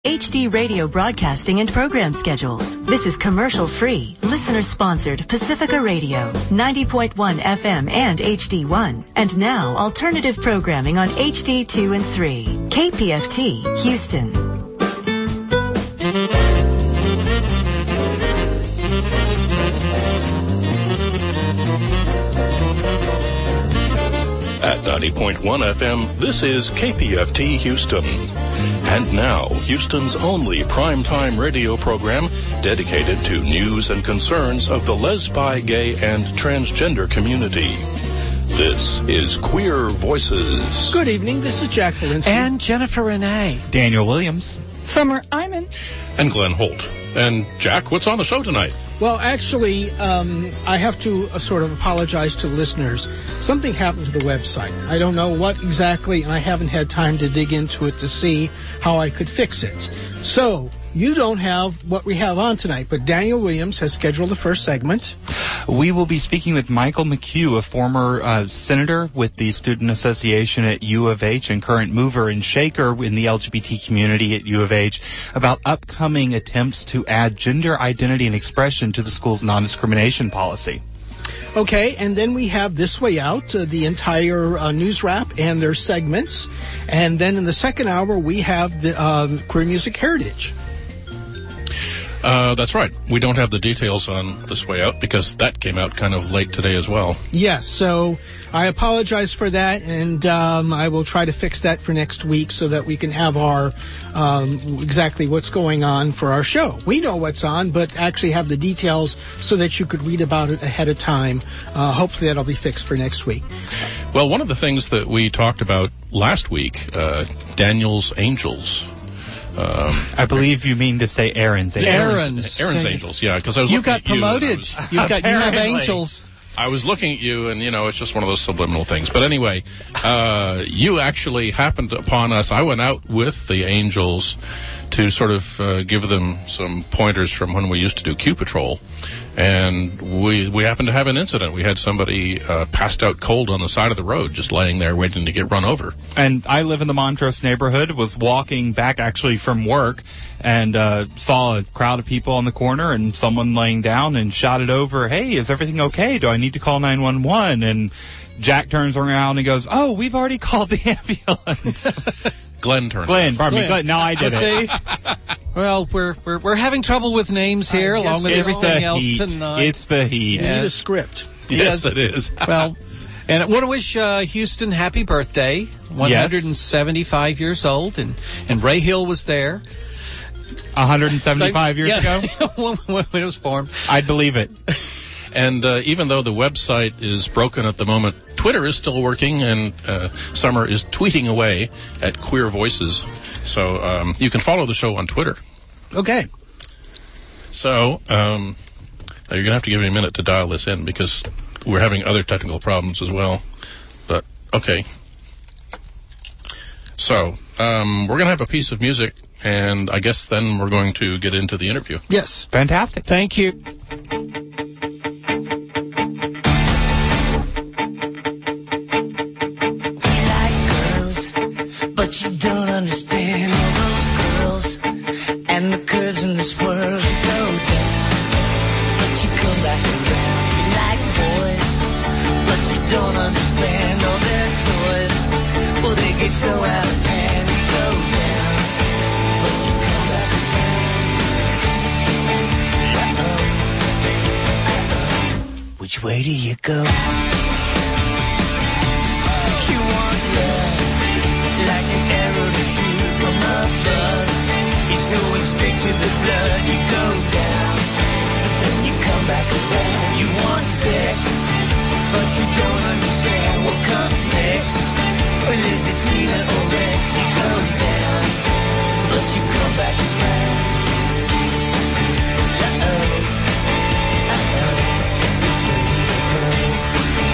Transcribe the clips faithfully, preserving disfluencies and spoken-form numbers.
H D radio broadcasting and program schedules. This is commercial-free, listener-sponsored Pacifica Radio, ninety point one F M and H D one. And now, alternative programming on H D two and three. K P F T, Houston. At ninety point one F M, this is K P F T Houston. And now, Houston's only primetime radio program dedicated to news and concerns of the lesbi, gay, and transgender community. This is Queer Voices. Good evening, this is Jack Valinsky. And Jennifer Renee. Daniel Williams. Summer Iman. And Glenn Holt. And Jack, what's on the show tonight? Well, actually, um, I have to uh, sort of apologize to the listeners. Something happened to the website. I don't know what exactly, and I haven't had time to dig into it to see how I could fix it. So, you don't have what we have on tonight, but Daniel Williams has scheduled the first segment. We will be speaking with Michael McHugh, a former uh, senator with the Student Association at U of H and current mover and shaker in the L G B T community at U of H, about upcoming attempts to add gender identity and expression to the school's non-discrimination policy. Okay, and then we have This Way Out, uh, the entire uh, news wrap and their segments. And then in the second hour, we have the um, Queer Music Heritage. Uh, that's right. We don't have the details on This Way Out because that came out kind of late today as well. Yes, so I apologize for that, and um, I will try to fix that for next week so that we can have our um, exactly what's going on for our show. We know what's on, but actually have the details so that you could read about it ahead of time. Uh, hopefully that'll be fixed for next week. Well, one of the things that we talked about last week, uh, Daniel's Angels. Um, I believe you mean to say Aaron's Angels. Aaron's, Aaron's Angels, yeah, because I was you looking got at you. promoted. Was, You've got you have angels. I was looking at you, and you know, it's just one of those subliminal things. But anyway, uh, you actually happened upon us. I went out with the Angels to sort of uh, give them some pointers from when we used to do Q Patrol. And we we happened to have an incident. We had somebody uh, passed out cold on the side of the road, just laying there waiting to get run over. And I live in the Montrose neighborhood, was walking back actually from work, and uh, saw a crowd of people on the corner and someone laying down and shouted over, "Hey, is everything okay? Do I need to call nine one one?" And Jack turns around and goes, "Oh, we've already called the ambulance." Glenn turned. Glenn, pardon Glenn. me. Glenn. No, I did it. it. Well, we're, we're we're having trouble with names here, along with it's everything the else heat. tonight. It's the heat. We need a script. Yes, it is. Well, and I want to wish uh, Houston happy birthday. one hundred seventy-five yes. years old, and, and Ray Hill was there. one hundred seventy-five so, years yeah, ago? when it was formed. I'd believe it. And uh, even though the website is broken at the moment, Twitter is still working, and uh, Summer is tweeting away at Queer Voices. So um, you can follow the show on Twitter. Okay. So um, you're going to have to give me a minute to dial this in because we're having other technical problems as well. But, okay. So um, we're going to have a piece of music, and I guess then we're going to get into the interview. Yes. Fantastic. Thank you. But you don't understand all those girls and the curves in this world. You go down, but you come back around. You like boys, but you don't understand all their toys. Well, they get so out of hand. You go down, but you come back around. Uh-oh, uh-oh. Which way do you go? You want love like an arrow to shoot from above. It's going straight to the blood. You go down, but then you come back around. You want sex, but you don't understand what comes next. Well, is it Tina or Rex? You go down, but you come back around. Uh-oh, uh-oh, which way do you go?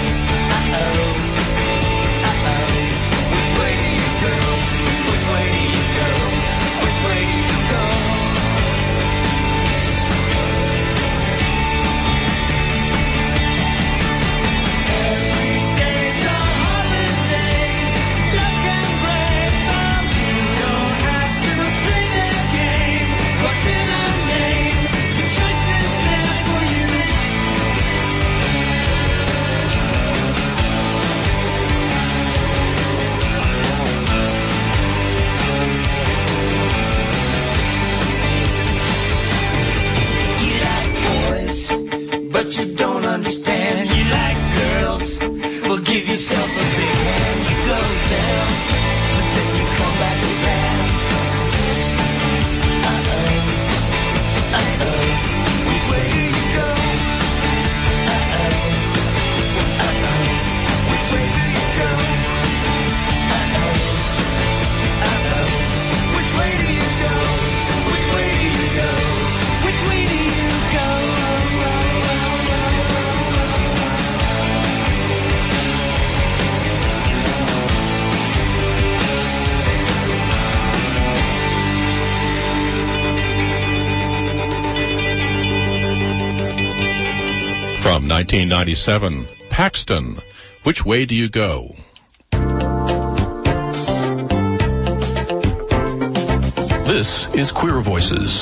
From nineteen ninety-seven, Paxton, Which Way Do You Go? This is Queer Voices.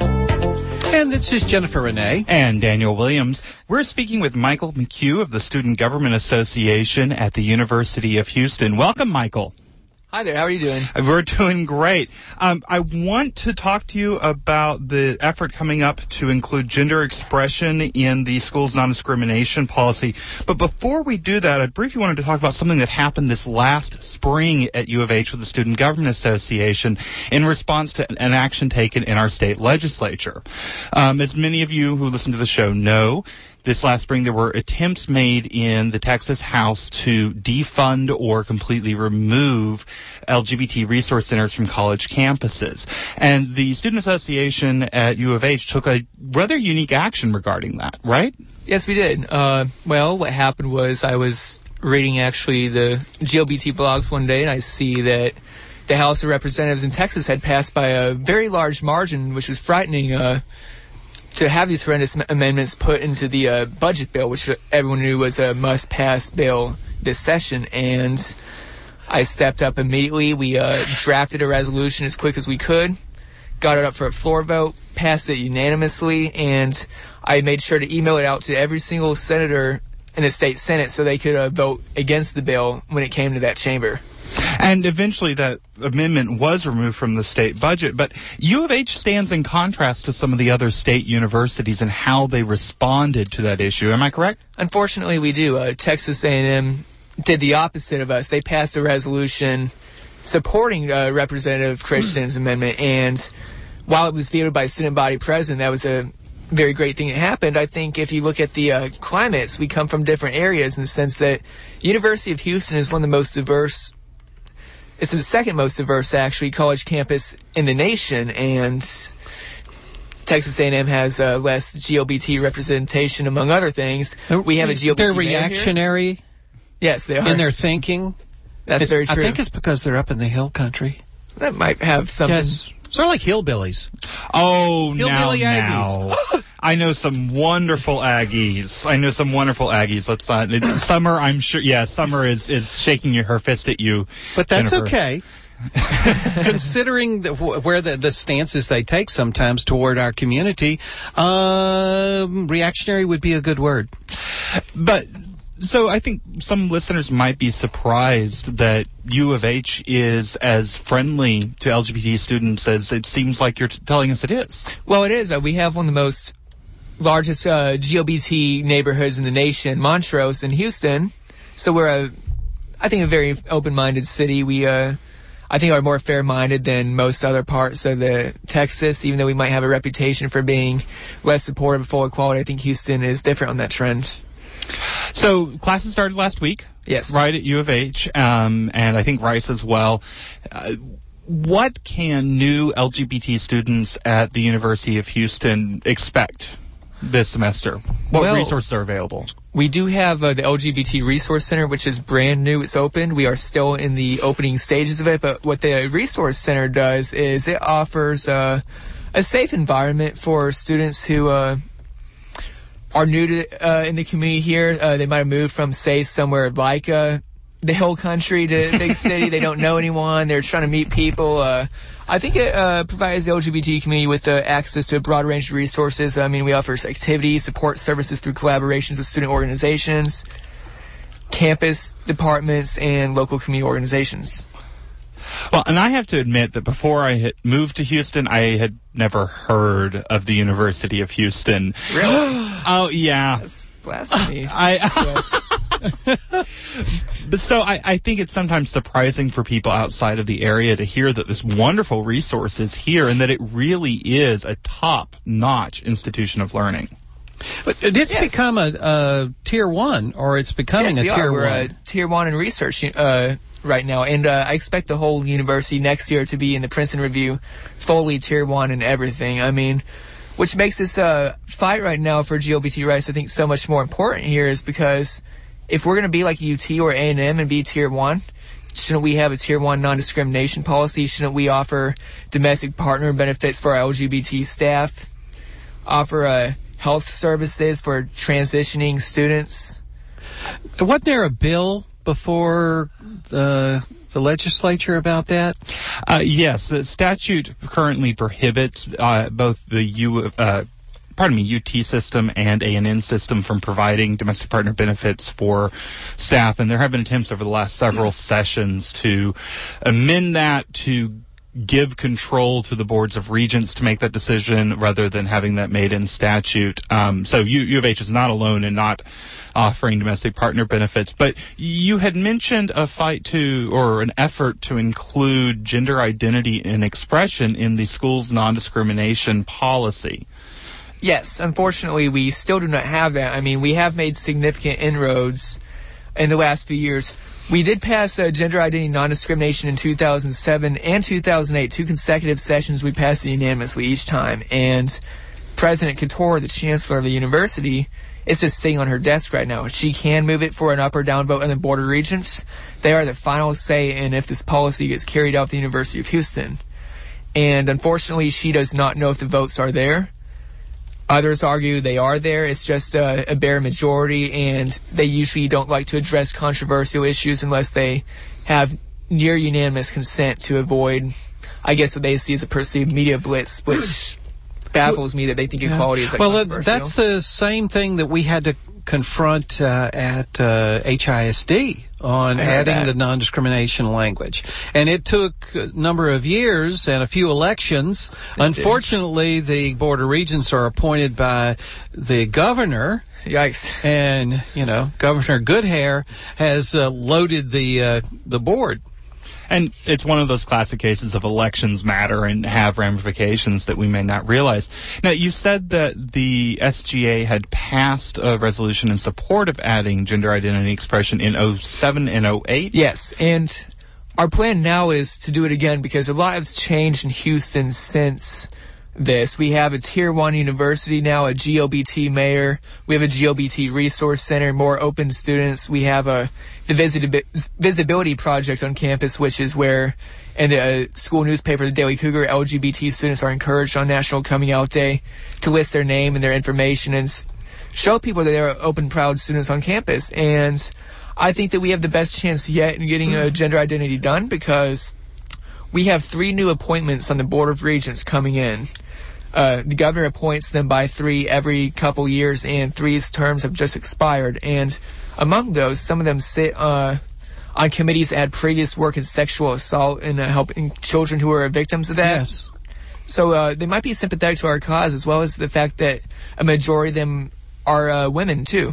And this is Jennifer Renee. And Daniel Williams. We're speaking with Michael McHugh of the Student Government Association at the University of Houston. Welcome, Michael. Hi there. How are you doing? We're doing great. Um, I want to talk to you about the effort coming up to include gender expression in the school's non-discrimination policy. But before we do that, I briefly wanted to talk about something that happened this last spring at U of H with the Student Government Association in response to an action taken in our state legislature. Um, as many of you who listen to the show know, this last spring, there were attempts made in the Texas House to defund or completely remove L G B T resource centers from college campuses. And the Student Association at U of H took a rather unique action regarding that, right? Yes, we did. Uh, well, what happened was I was reading actually the G L B T blogs one day, and I see that the House of Representatives in Texas had passed by a very large margin, which was frightening, uh, to have these horrendous amendments put into the uh, budget bill, which everyone knew was a must-pass bill this session. And I stepped up immediately. We uh, drafted a resolution as quick as we could, got it up for a floor vote, passed it unanimously, and I made sure to email it out to every single senator in the state Senate so they could uh, vote against the bill when it came to that chamber. And eventually that amendment was removed from the state budget. But U of H stands in contrast to some of the other state universities and how they responded to that issue. Am I correct? Unfortunately, we do. Uh, Texas A and M did the opposite of us. They passed a resolution supporting uh, Representative Christian's amendment. And while it was vetoed by the Senate body president, that was a very great thing that happened. I think if you look at the uh, climates, we come from different areas in the sense that University of Houston is one of the most diverse. It's the second most diverse, actually, college campus in the nation, and Texas A and M has uh, less G L B T representation, among other things. We have a G L B T They're reactionary. Here. Yes, they are. In their thinking. That's it's, very true. I think it's because they're up in the hill country. That might have something. Yes. Sort of like hillbillies. Oh, Hillbilly now, now. I know some wonderful Aggies. I know some wonderful Aggies. Let's not. It, Summer, I'm sure. Yeah, Summer is, is shaking her fist at you. But that's Jennifer. okay. Considering the, where the, the stances they take sometimes toward our community, um, reactionary would be a good word. But so I think some listeners might be surprised that U of H is as friendly to L G B T students as it seems like you're t- telling us it is. Well, it is. Uh, we have one of the most largest uh, G L B T neighborhoods in the nation, Montrose in Houston. So we're a, I think, a very open-minded city. We, uh, I think, are more fair-minded than most other parts of the Texas. Even though we might have a reputation for being less supportive of full equality, I think Houston is different on that trend. So classes started last week. Yes. Right at U of H, um, and I think Rice as well. Uh, what can new L G B T students at the University of Houston expect this semester? What well, resources are available? We do have uh, the L G B T Resource Center, which is brand new. It's opened. We are still in the opening stages of it, but what the Resource Center does is it offers uh, a safe environment for students who uh, are new to uh, in the community here. Uh, they might have moved from, say, somewhere like uh, the hill country to a big city. They don't know anyone. They're trying to meet people. Uh, I think it uh, provides the L G B T community with uh, access to a broad range of resources. I mean, we offer activities, support services through collaborations with student organizations, campus departments, and local community organizations. Well, and I have to admit that before I had moved to Houston, I had never heard of the University of Houston. Really? Oh, yeah. That's blasphemy. I, but so I, I think it's sometimes surprising for people outside of the area to hear that this wonderful resource is here and that it really is a top-notch institution of learning. But it's Yes. become a, a tier one, or it's becoming Yes, a we tier are. We're one. a tier one in research uh, right now, and uh, I expect the whole university next year to be in the Princeton Review fully tier one and everything. I mean, which makes this uh, fight right now for G L B T rights, I think, so much more important here is because if we're going to be like U T or A and M and be tier one, shouldn't we have a tier one non-discrimination policy? Shouldn't we offer domestic partner benefits for our L G B T staff? Offer a health services for transitioning students. Wasn't there a bill before the the legislature about that? Uh, yes, the statute currently prohibits uh, both the U. Uh, pardon me, U T system and A N N system from providing domestic partner benefits for staff, and there have been attempts over the last several sessions to amend that to give control to the boards of regents to make that decision rather than having that made in statute. Um, so U, U of H is not alone in not offering domestic partner benefits. But you had mentioned a fight to, or an effort to include gender identity and expression in the school's non-discrimination policy. Yes, unfortunately, we still do not have that. I mean, we have made significant inroads in the last few years. We did pass uh, gender identity non-discrimination in two thousand seven and two thousand eight, two consecutive sessions. We passed it unanimously each time. And President Couture, the chancellor of the university, is just sitting on her desk right now. She can move it for an up or down vote in the Board of Regents. They are the final say in if this policy gets carried out at the University of Houston. And unfortunately, she does not know if the votes are there. Others argue they are there. It's just a, a bare majority, and they usually don't like to address controversial issues unless they have near unanimous consent to avoid, I guess, what they see as a perceived media blitz, which baffles me that they think equality is like well, controversial. Well, that's the same thing that we had to confront uh, at uh, H I S D on adding that. the non-discrimination language. And it took a number of years and a few elections. It Unfortunately, did. the Board of Regents are appointed by the governor. Yikes. And, you know, Governor Goodhair has uh, loaded the uh, the board. And it's one of those classic cases of elections matter and have ramifications that we may not realize. Now, you said that the S G A had passed a resolution in support of adding gender identity expression in oh seven and oh eight? Yes, and our plan now is to do it again because a lot has changed in Houston since this. We have a Tier one university now, a G L B T mayor. We have a G L B T resource center, more open students. We have a the visitabi- visibility project on campus, which is where in the uh, school newspaper, the Daily Cougar, L G B T students are encouraged on National Coming Out Day to list their name and their information and s- show people that they're open, proud students on campus. And I think that we have the best chance yet in getting a gender identity done because we have three new appointments on the Board of Regents coming in. Uh, the governor appoints them by three every couple years, and three's terms have just expired. And among those, some of them sit uh, on committees that had previous work in sexual assault and uh, helping children who are victims of that. Yes. So uh, they might be sympathetic to our cause, as well as the fact that a majority of them are uh, women, too.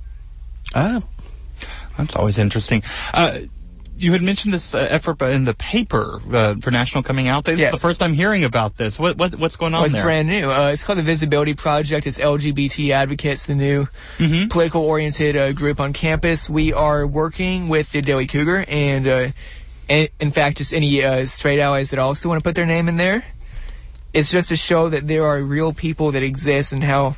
Ah, that's always interesting. Uh, You had mentioned this uh, effort in the paper uh, for National Coming Out Day. This yes. is the first time hearing about this. What, what what's going on well, it's there? It's brand new. Uh, it's called the Visibility Project. It's L G B T Advocates, the new mm-hmm. political-oriented uh, group on campus. We are working with the Daily Cougar and, uh, and in fact, just any uh, straight allies that also want to put their name in there. It's just to show that there are real people that exist and how,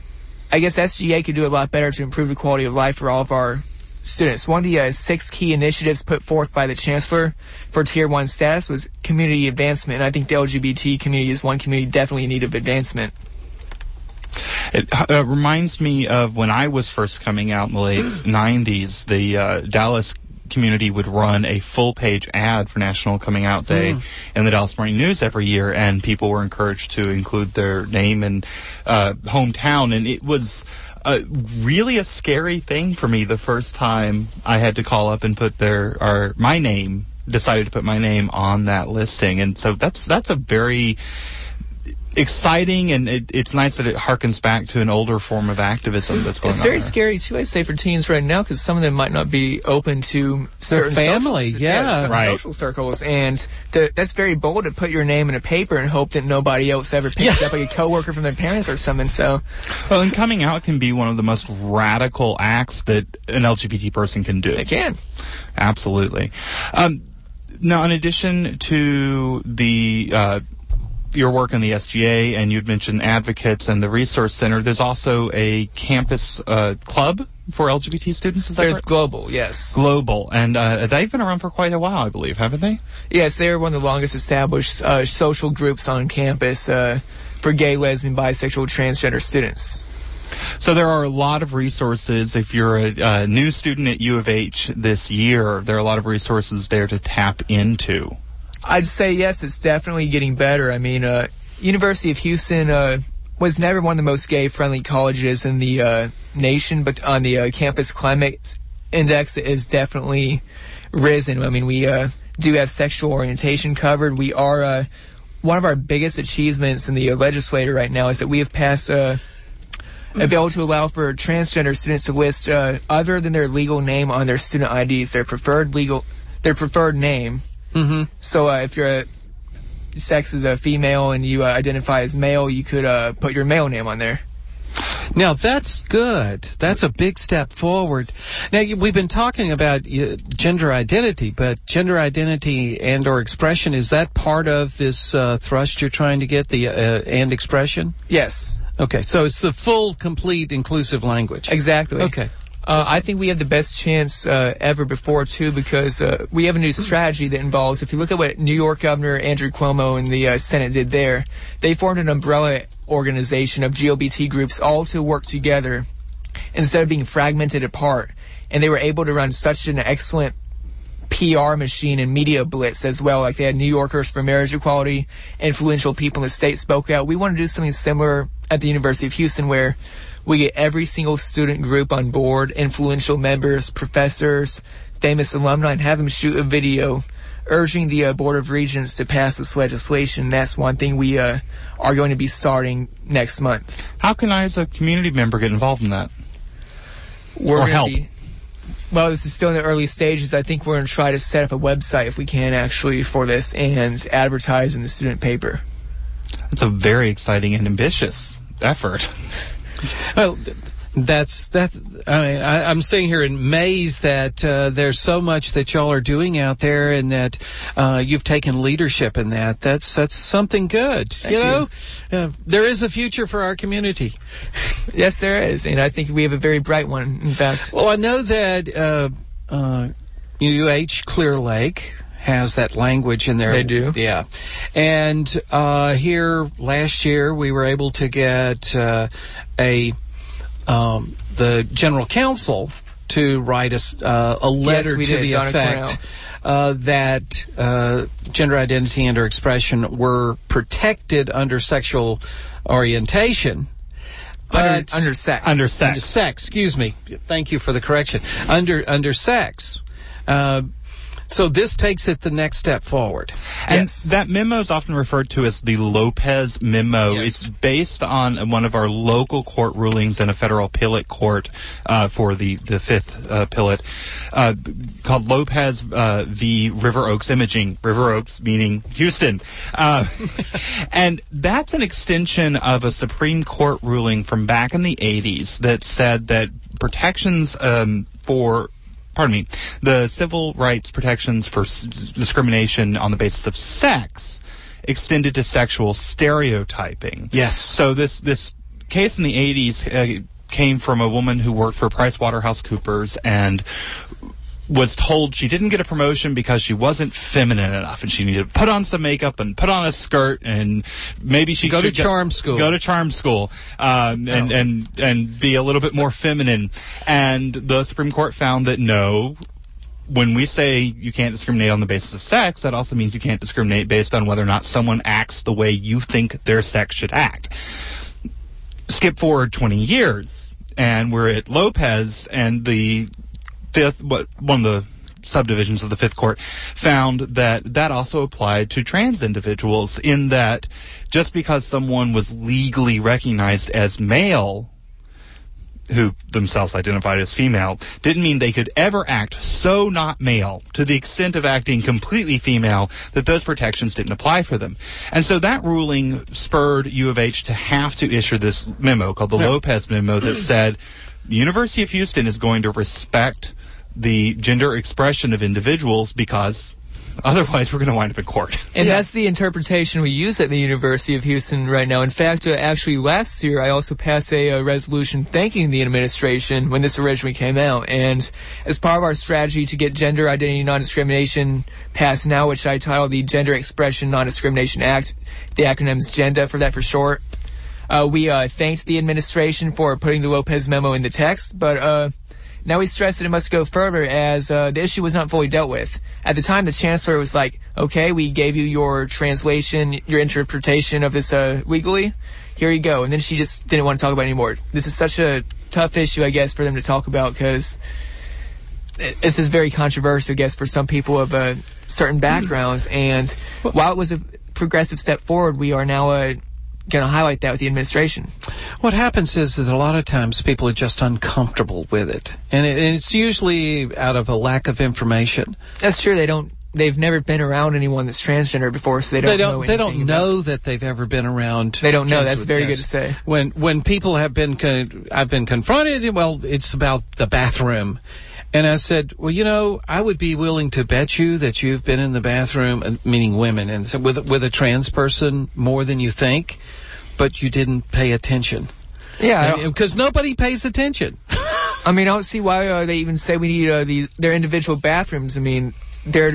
I guess, S G A could do a lot better to improve the quality of life for all of our students. One of the uh, six key initiatives put forth by the chancellor for Tier one status was community advancement, and I think the L G B T community is one community definitely in need of advancement. It uh, reminds me of when I was first coming out in the late nineties, the uh, Dallas community would run a full-page ad for National Coming Out Day mm. in the Dallas Morning News every year, and people were encouraged to include their name and uh, hometown, and it was Uh, really a scary thing for me the first time I had to call up and put their or my name, decided to put my name on that listing. And so that's that's a very exciting, and it, it's nice that it harkens back to an older form of activism that's going on. It's very there. scary, too, I say, for teens right now, because some of them might not be open to certain Their family, social, yeah. certain right. social circles. And to, that's very bold to put your name in a paper and hope that nobody else ever picks yeah. up, like a coworker from their parents or something. So, well, and coming out can be one of the most radical acts that an L G B T person can do. It can. Absolutely. Um, now, in addition to the uh, your work in the S G A, and you'd mentioned advocates and the Resource Center, there's also a campus uh, club for L G B T students, is that There's correct? Global, yes. Global, and uh, they've been around for quite a while, I believe, haven't they? Yes, they're one of the longest established uh, social groups on campus uh, for gay, lesbian, bisexual, transgender students. So there are a lot of resources. If you're a, a new student at U of H this year, there are a lot of resources there to tap into. I'd say yes, it's definitely getting better. I mean, uh, University of Houston uh, was never one of the most gay-friendly colleges in the uh, nation, but on the uh, campus climate index, it is definitely risen. I mean, we uh, do have sexual orientation covered. We are uh, one of our biggest achievements in the uh, legislature right now is that we have passed uh, a bill to allow for transgender students to list uh, other than their legal name on their student I Ds, their preferred legal, their preferred name. Mm-hmm. So uh, if your sex is a female and you uh, identify as male, you could uh, put your male name on there. Now, that's good. That's a big step forward. Now, you- we've been talking about uh, gender identity, but gender identity and or expression, is that part of this uh, thrust you're trying to get, the uh, and expression? Yes, Okay, so it's the full, complete, inclusive language. exactly. Okay. Uh, I think we have the best chance uh, ever before, too, because uh, we have a new strategy that involves, if you look at what New York Governor Andrew Cuomo and the uh, Senate did there, they formed an umbrella organization of G L B T groups all to work together instead of being fragmented apart. And they were able to run such an excellent P R machine and media blitz as well. Like they had New Yorkers for Marriage Equality, influential people in the state spoke out. We want to do something similar at the University of Houston where we get every single student group on board, influential members, professors, famous alumni, and have them shoot a video urging the uh, Board of Regents to pass this legislation. That's one thing we uh, are going to be starting next month. How can I, as a community member, get involved in that? We're Or gonna help. Be, well, this is still in the early stages. I think we're going to try to set up a website if we can actually for this and advertise in the student paper. It's a very exciting and ambitious effort. Well, that's that. I mean, I, I'm sitting here amazed that uh, there's so much that y'all are doing out there, and that uh, you've taken leadership in that. That's that's something good. Thank you know, Uh, there is a future for our community. Yes, there is, and I think we have a very bright one, in fact. Well, I know that uh, uh, U H Clear Lake has that language in there. They do? Yeah. And uh, here last year we were able to get uh, a um, the general counsel to write us uh, a letter we to did, the Donna effect Cornell. uh, that uh, gender identity and or expression were protected under sexual orientation. Under, But under sex. Under sex. under sex, excuse me. Thank you for the correction. Under under sex. Uh, so this takes it the next step forward. And Yes. that memo is often referred to as the Lopez memo. Yes. It's based on one of our local court rulings in a federal appellate court uh, for the, the fifth uh, appellate uh, called Lopez uh, v. River Oaks Imaging. River Oaks meaning Houston. Uh, and that's an extension of a Supreme Court ruling from back in the eighties that said that protections um, for Pardon me, the civil rights protections for s- discrimination on the basis of sex extended to sexual stereotyping. Yes. So this this case in the eighties uh, came from a woman who worked for PricewaterhouseCoopers and was told she didn't get a promotion because she wasn't feminine enough, and she needed to put on some makeup and put on a skirt, and maybe she Go to should get- charm school. Go to charm school, um, and Oh. and and be a little bit more feminine. And the Supreme Court found that no. When we say you can't discriminate on the basis of sex, that also means you can't discriminate based on whether or not someone acts the way you think their sex should act. Skip forward twenty years, and we're at Lopez, and the fifth, what one of the subdivisions of the Fifth Court found that that also applied to trans individuals, in that just because someone was legally recognized as male, who themselves identified as female, didn't mean they could ever act so not male to the extent of acting completely female that those protections didn't apply for them. And so that ruling spurred U of H to have to issue this memo called the Yeah. Lopez memo that said the University of Houston is going to respect the gender expression of individuals because otherwise we're going to wind up in court. And Yeah. that's the interpretation we use at the University of Houston right now. In fact, uh, actually last year I also passed a, uh resolution thanking the administration when this originally came out. And as part of our strategy to get gender identity non-discrimination passed now, which I titled the Gender Expression Non-Discrimination Act, the acronym is GENDA for that for short, Uh, we uh, thanked the administration for putting the Lopez memo in the text, but uh, now we stress that it must go further as uh, the issue was not fully dealt with. At the time, the chancellor was like, okay, we gave you your translation, your interpretation of this uh, legally. Here you go. And then she just didn't want to talk about it anymore. This is such a tough issue, I guess, for them to talk about because this is very controversial, I guess, for some people of uh, certain backgrounds. And while it was a progressive step forward, we are now uh, going to highlight that with the administration. What happens is that a lot of times people are just uncomfortable with it. And, it, and it's usually out of a lack of information. That's true. They don't. They've never been around anyone that's transgender before, so they don't, they don't know They don't anything know about. that they've ever been around. They don't know. kids That's with very this. good to say. When when people have been, con- I've been confronted, well, it's about the bathroom. And I said, well, you know, I would be willing to bet you that you've been in the bathroom, uh, meaning women, and so with, with a trans person more than you think, but you didn't pay attention. Yeah. Because nobody pays attention. I mean, I don't see why uh, they even say we need uh, the, their individual bathrooms. I mean, they're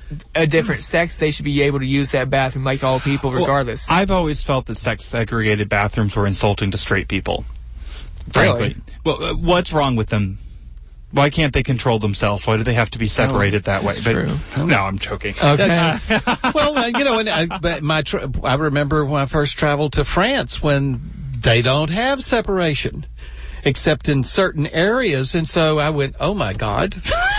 a different sex. They should be able to use that bathroom like all people, regardless. Well, I've always felt that sex-segregated bathrooms were insulting to straight people. Frankly. Really? Well, uh, what's wrong with them? Why can't they control themselves? Why do they have to be separated Oh, that way? that's But, true. no, I'm joking. Okay. Well, uh, you know, and I, but my tra- I remember when I first traveled to France when they don't have separation except in certain areas, and so I went, oh my God.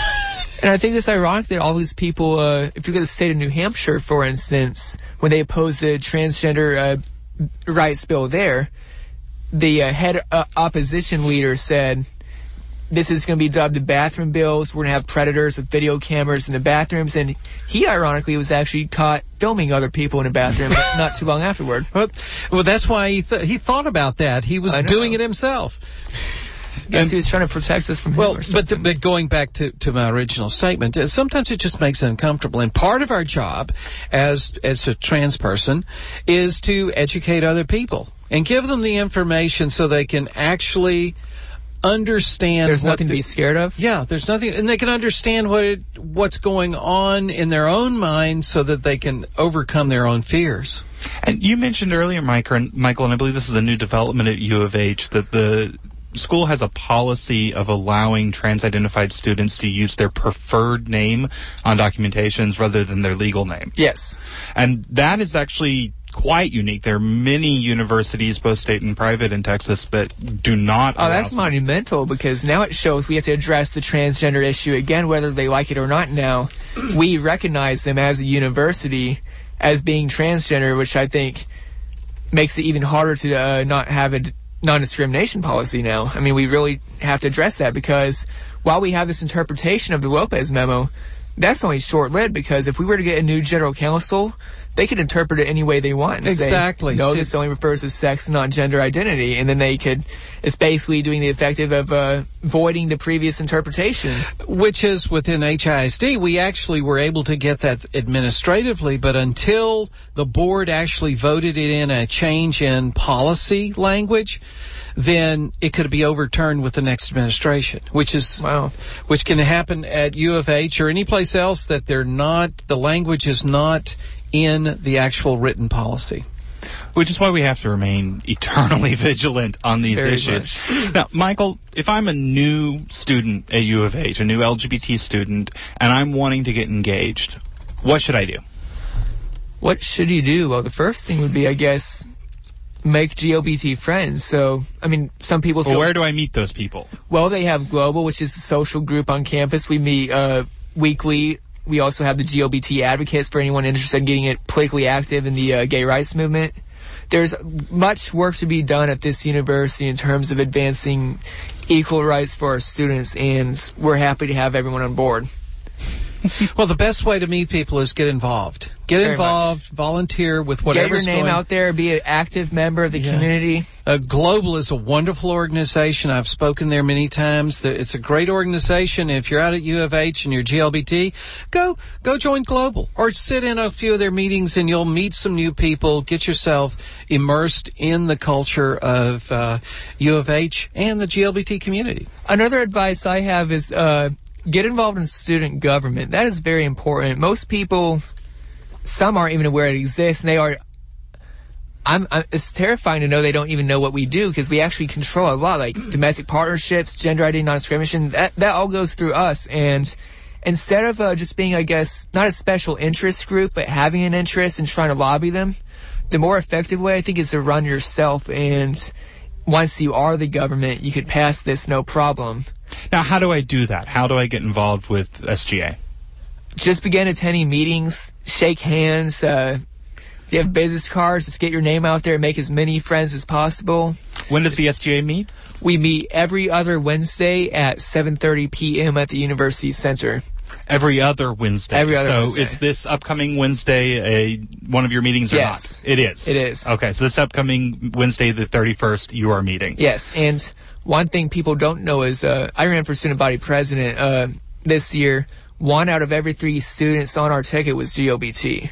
And I think it's ironic that all these people, uh, if you look at the state of New Hampshire, for instance, when they opposed the transgender uh, rights bill there, the uh, head uh, opposition leader said, this is going to be dubbed the bathroom bills. We're going to have predators with video cameras in the bathrooms. And he, ironically, was actually caught filming other people in a bathroom not too long afterward. Well, well that's why he, th- he thought about that. He was I know. doing it himself. I guess he was trying to protect us from him Well, or but, something. the, but going back to, to my original statement, uh, sometimes it just makes it uncomfortable. And part of our job as as a trans person is to educate other people and give them the information so they can actually understand. There's what nothing the, to be scared of. Yeah, there's nothing, and they can understand what it, what's going on in their own mind so that they can overcome their own fears. And you mentioned earlier, Michael, and, Michael, and I believe this is a new development at U of H, that the school has a policy of allowing trans-identified students to use their preferred name on documentations rather than their legal name. Yes. And that is actually quite unique. There are many universities, both state and private in Texas, that do not Oh, allow that's them. monumental because now it shows we have to address the transgender issue again, whether they like it or not now. We recognize them as a university as being transgender, which I think makes it even harder to uh, not have a d- non-discrimination policy now. I mean, we really have to address that because while we have this interpretation of the Lopez memo, that's only short-lived because if we were to get a new general counsel, they could interpret it any way they want. And Exactly. Say, no, See- this only refers to sex, not gender identity. And then they could, it's basically doing the effective of uh, voiding the previous interpretation. Which is within H I S D, we actually were able to get that administratively, but until the board actually voted it in a change in policy language, then it could be overturned with the next administration, which is Wow. which can happen at U of H or any place else that they're not, the language is not in the actual written policy. Which is why we have to remain eternally vigilant on these Very issues. Now, Michael, if I'm a new student at U of H, a new L G B T student, and I'm wanting to get engaged, what should I do? What should you do? Well, the first thing would be, I guess, make G L B T friends. So, I mean, some people feel... Well, where do I meet those people? Well, they have Global, which is a social group on campus. We meet uh, weekly. We also have the G L B T advocates for anyone interested in getting it politically active in the uh, gay rights movement. There's much work to be done at this university in terms of advancing equal rights for our students, and we're happy to have everyone on board. Well, the best way to meet people is get involved. Get Very involved, volunteer with whatever's Get your name going out there, be an active member of the Yeah. community. Uh, Global is a wonderful organization. I've spoken there many times. The- It's a great organization. If you're out at U of H and you're G L B T, go go join Global or sit in a few of their meetings and you'll meet some new people. Get yourself immersed in the culture of uh, U of H and the G L B T community. Another advice I have is uh, get involved in student government. That is very important. Most people, some aren't even aware it exists, and they are I'm, I'm, it's terrifying to know they don't even know what we do, because we actually control a lot, like domestic partnerships, gender identity non-discrimination. That that all goes through us. And instead of uh, just being, I guess, not a special interest group, but having an interest and trying to lobby them, the more effective way, I think, is to run yourself. And once you are the government, you could pass this no problem. Now, how do I do that? How do I get involved with S G A? Just begin attending meetings, shake hands. Uh, if you have business cards, just get your name out there and make as many friends as possible. When does the S G A meet? We meet every other Wednesday at seven thirty p.m. at the University Center. Every other Wednesday. Every other so Wednesday. is this upcoming Wednesday a, one of your meetings or Yes. not? It is. It is. Okay, so this upcoming Wednesday, the thirty-first, you are meeting. Yes, and one thing people don't know is uh, I ran for student body president uh, this year. One out of every three students on our ticket was G L B T.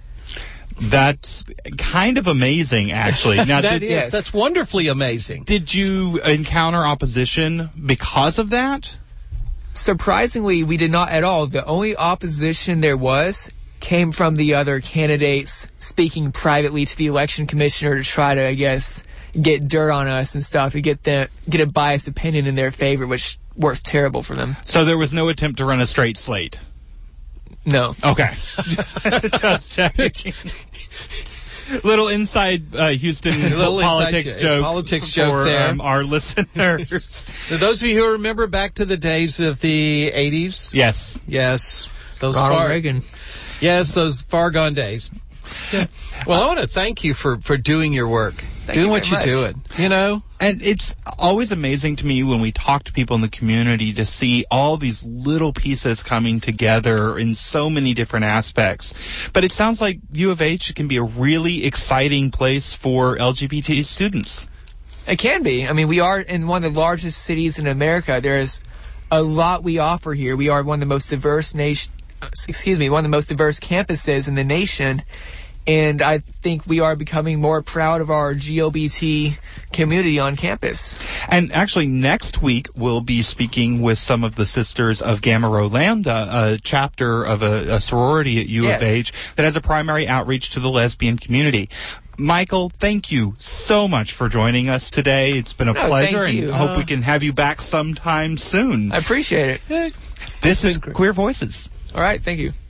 That's kind of amazing, actually. Now, That did, is. yes. That's wonderfully amazing. did you encounter opposition because of that? Surprisingly, we did not at all. The only opposition there was came from the other candidates speaking privately to the election commissioner to try to, I guess, get dirt on us and stuff, to get the get a biased opinion in their favor, which works terrible for them. So there was no attempt to run a straight slate? No. Okay. Just checking. Little inside uh, Houston Little politics inside joke. politics for, joke there. Um, our listeners. For those of you who remember back to the days of the eighties, Yes. yes, those Ronald far, Reagan. yes, those far gone days. Well, I want to thank you for, for doing your work, Thank doing you what very you're much. doing. You know, And it's always amazing to me when we talk to people in the community to see all these little pieces coming together in so many different aspects. But it sounds like U of H can be a really exciting place for L G B T students. It can be. I mean, we are in one of the largest cities in America. There's a lot we offer here. We are one of the most diverse nation. Excuse me, one of the most diverse campuses in the nation. And I think we are becoming more proud of our G L B T community on campus. And actually, next week, we'll be speaking with some of the sisters of Gamma Rho Lambda, a chapter of a, a sorority at U Yes. of H that has a primary outreach to the lesbian community. Michael, thank you so much for joining us today. It's been a No, pleasure, thank you. and I hope Uh, we can have you back sometime soon. I appreciate it. This is Queer Voices. All right, thank you.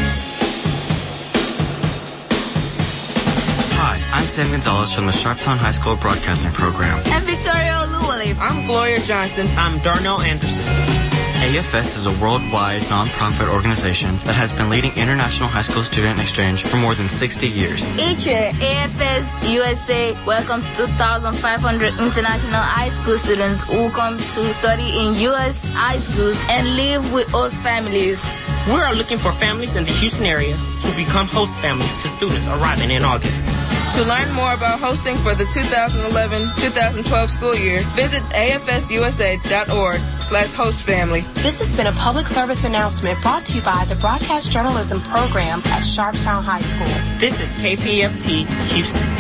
Hi, I'm Sam Gonzalez from the Sharpstown High School Broadcasting Program. I'm Victoria Oluwale. I'm Gloria Johnson. I'm Darnell Anderson. A F S is a worldwide nonprofit organization that has been leading international high school student exchange for more than sixty years. Each year, A F S U S A welcomes two thousand five hundred international high school students who come to study in U S high schools and live with host families. We are looking for families in the Houston area to become host families to students arriving in August. To learn more about hosting for the two thousand eleven two thousand twelve school year, visit A F S U S A dot org slash host family. This has been a public service announcement brought to you by the Broadcast Journalism Program at Sharpstown High School. This is K P F T Houston.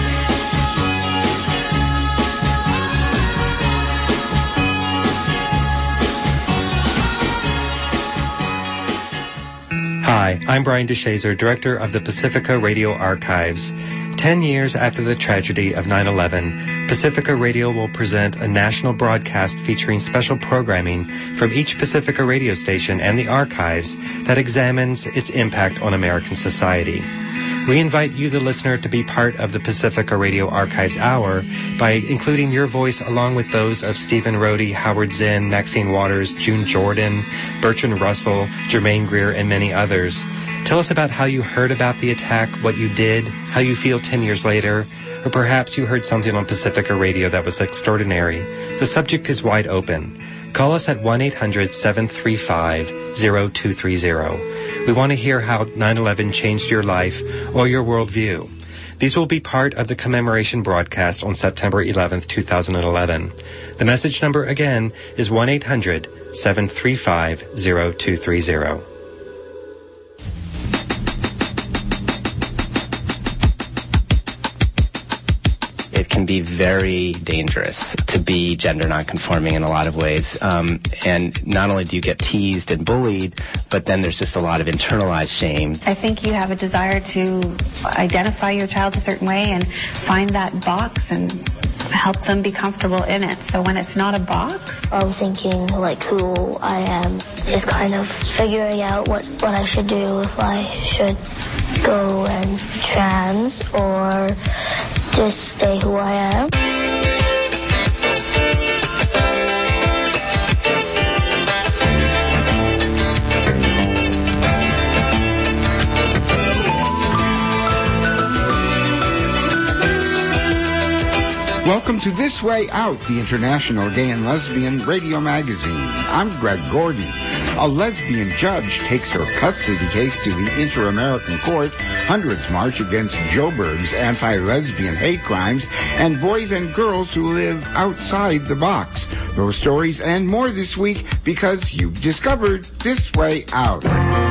Hi, I'm Brian DeShazer, Director of the Pacifica Radio Archives. Ten years after the tragedy of nine eleven, Pacifica Radio will present a national broadcast featuring special programming from each Pacifica radio station and the archives that examines its impact on American society. We invite you, the listener, to be part of the Pacifica Radio Archives Hour by including your voice along with those of Stephen Rohde, Howard Zinn, Maxine Waters, June Jordan, Bertrand Russell, Jermaine Greer, and many others. Tell us about how you heard about the attack, what you did, how you feel ten years later, or perhaps you heard something on Pacifica Radio that was extraordinary. The subject is wide open. Call us at one eight hundred seven three five zero two three zero. We want to hear how nine eleven changed your life or your worldview. These will be part of the commemoration broadcast on September eleventh, two thousand eleven. The message number again is one eight hundred seven three five zero two three zero. can be very dangerous to be gender nonconforming in a lot of ways. Um, and not only do you get teased and bullied, but then there's just a lot of internalized shame. I think you have a desire to identify your child a certain way and find that box and help them be comfortable in it. So when it's not a box, I'm thinking like who I am, just kind of figuring out what, what I should do, if I should go and trans or just stay who I am. Welcome to This Way Out, the international gay and lesbian radio magazine. I'm Greg Gordon. A lesbian judge takes her custody case to the Inter-American Court. Hundreds march against Joburg's anti-lesbian hate crimes and boys and girls who live outside the box. Those stories and more this week because you've discovered This Way Out.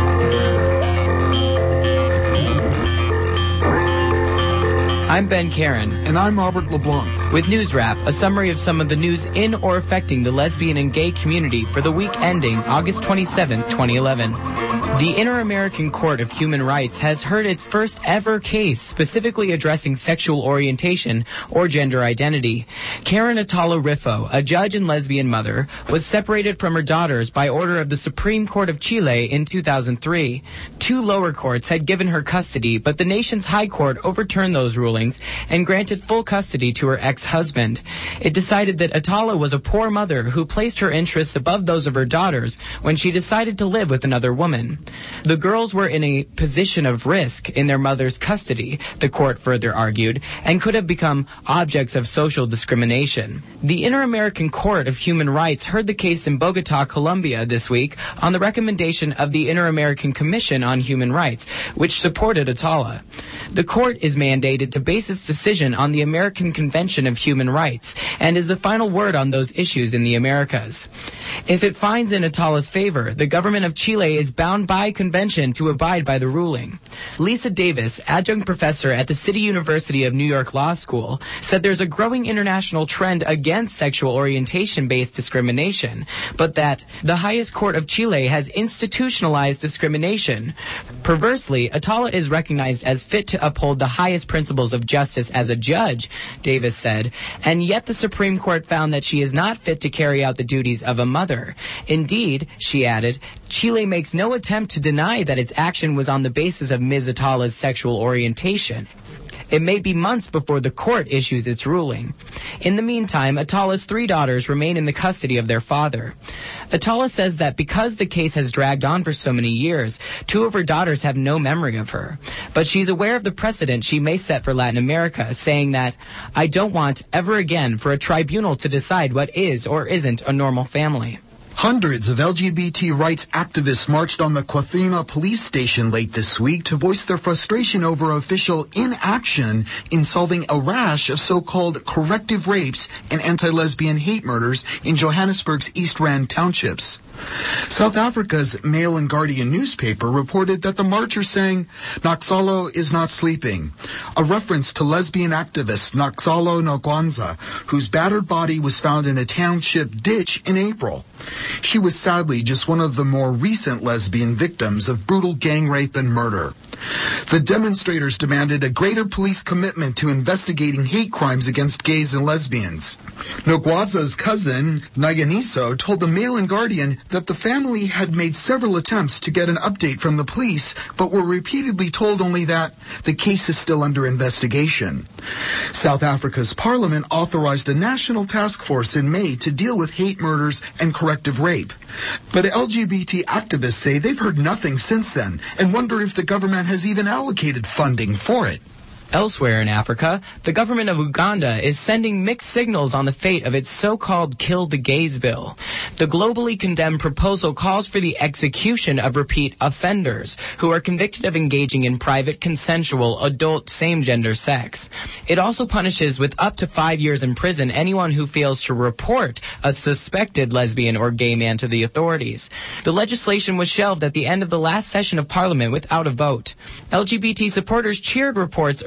I'm Ben Karen. And I'm Robert LeBlanc. With News Wrap, a summary of some of the news in or affecting the lesbian and gay community for the week ending August twenty-seventh, twenty eleven. The Inter-American Court of Human Rights has heard its first ever case specifically addressing sexual orientation or gender identity. Karen Atala Rifo, a judge and lesbian mother, was separated from her daughters by order of the Supreme Court of Chile in two thousand three. Two lower courts had given her custody, but the nation's high court overturned those rulings and granted full custody to her ex-husband. It decided that Atala was a poor mother who placed her interests above those of her daughters when she decided to live with another woman. The girls were in a position of risk in their mother's custody, the court further argued, and could have become objects of social discrimination. The Inter-American Court of Human Rights heard the case in Bogota, Colombia this week on the recommendation of the Inter-American Commission on Human Rights, which supported Atala. The court is mandated to base its decision on the American Convention of Human Rights and is the final word on those issues in the Americas. If it finds in Atala's favor, the government of Chile is bound by convention to abide by the ruling. Lisa Davis, adjunct professor at the City University of New York Law School, said there's a growing international trend against sexual orientation-based discrimination, but that the highest court of Chile has institutionalized discrimination. Perversely, Atala is recognized as fit to uphold the highest principles of justice as a judge, Davis said, and yet the Supreme Court found that she is not fit to carry out the duties of a mother. Indeed, she added, Chile makes no attempt to deny that its action was on the basis of Miz Atala's sexual orientation. It may be months before the court issues its ruling. In the meantime, Atala's three daughters remain in the custody of their father. Atala says that because the case has dragged on for so many years, two of her daughters have no memory of her. But she's aware of the precedent she may set for Latin America, saying that, I don't want ever again for a tribunal to decide what is or isn't a normal family. Hundreds of L G B T rights activists marched on the Coathima police station late this week to voice their frustration over official inaction in solving a rash of so-called corrective rapes and anti-lesbian hate murders in Johannesburg's East Rand townships. South Africa's Mail and Guardian newspaper reported that the marchers sang, Noxalo is not sleeping, a reference to lesbian activist Noxalo Nogwanza, whose battered body was found in a township ditch in April. She was sadly just one of the more recent lesbian victims of brutal gang rape and murder. The demonstrators demanded a greater police commitment to investigating hate crimes against gays and lesbians. Nogwaza's cousin, Nyaniso, told the Mail and Guardian that the family had made several attempts to get an update from the police, but were repeatedly told only that the case is still under investigation. South Africa's parliament authorized a national task force in May to deal with hate murders and corrective rape. But L G B T activists say they've heard nothing since then and wonder if the government has even allocated funding for it. Elsewhere in Africa, the government of Uganda is sending mixed signals on the fate of its so-called Kill the Gays bill. The globally condemned proposal calls for the execution of repeat offenders who are convicted of engaging in private, consensual, adult same-gender sex. It also punishes with up to five years in prison anyone who fails to report a suspected lesbian or gay man to the authorities. The legislation was shelved at the end of the last session of Parliament without a vote. L G B T supporters cheered reports earlier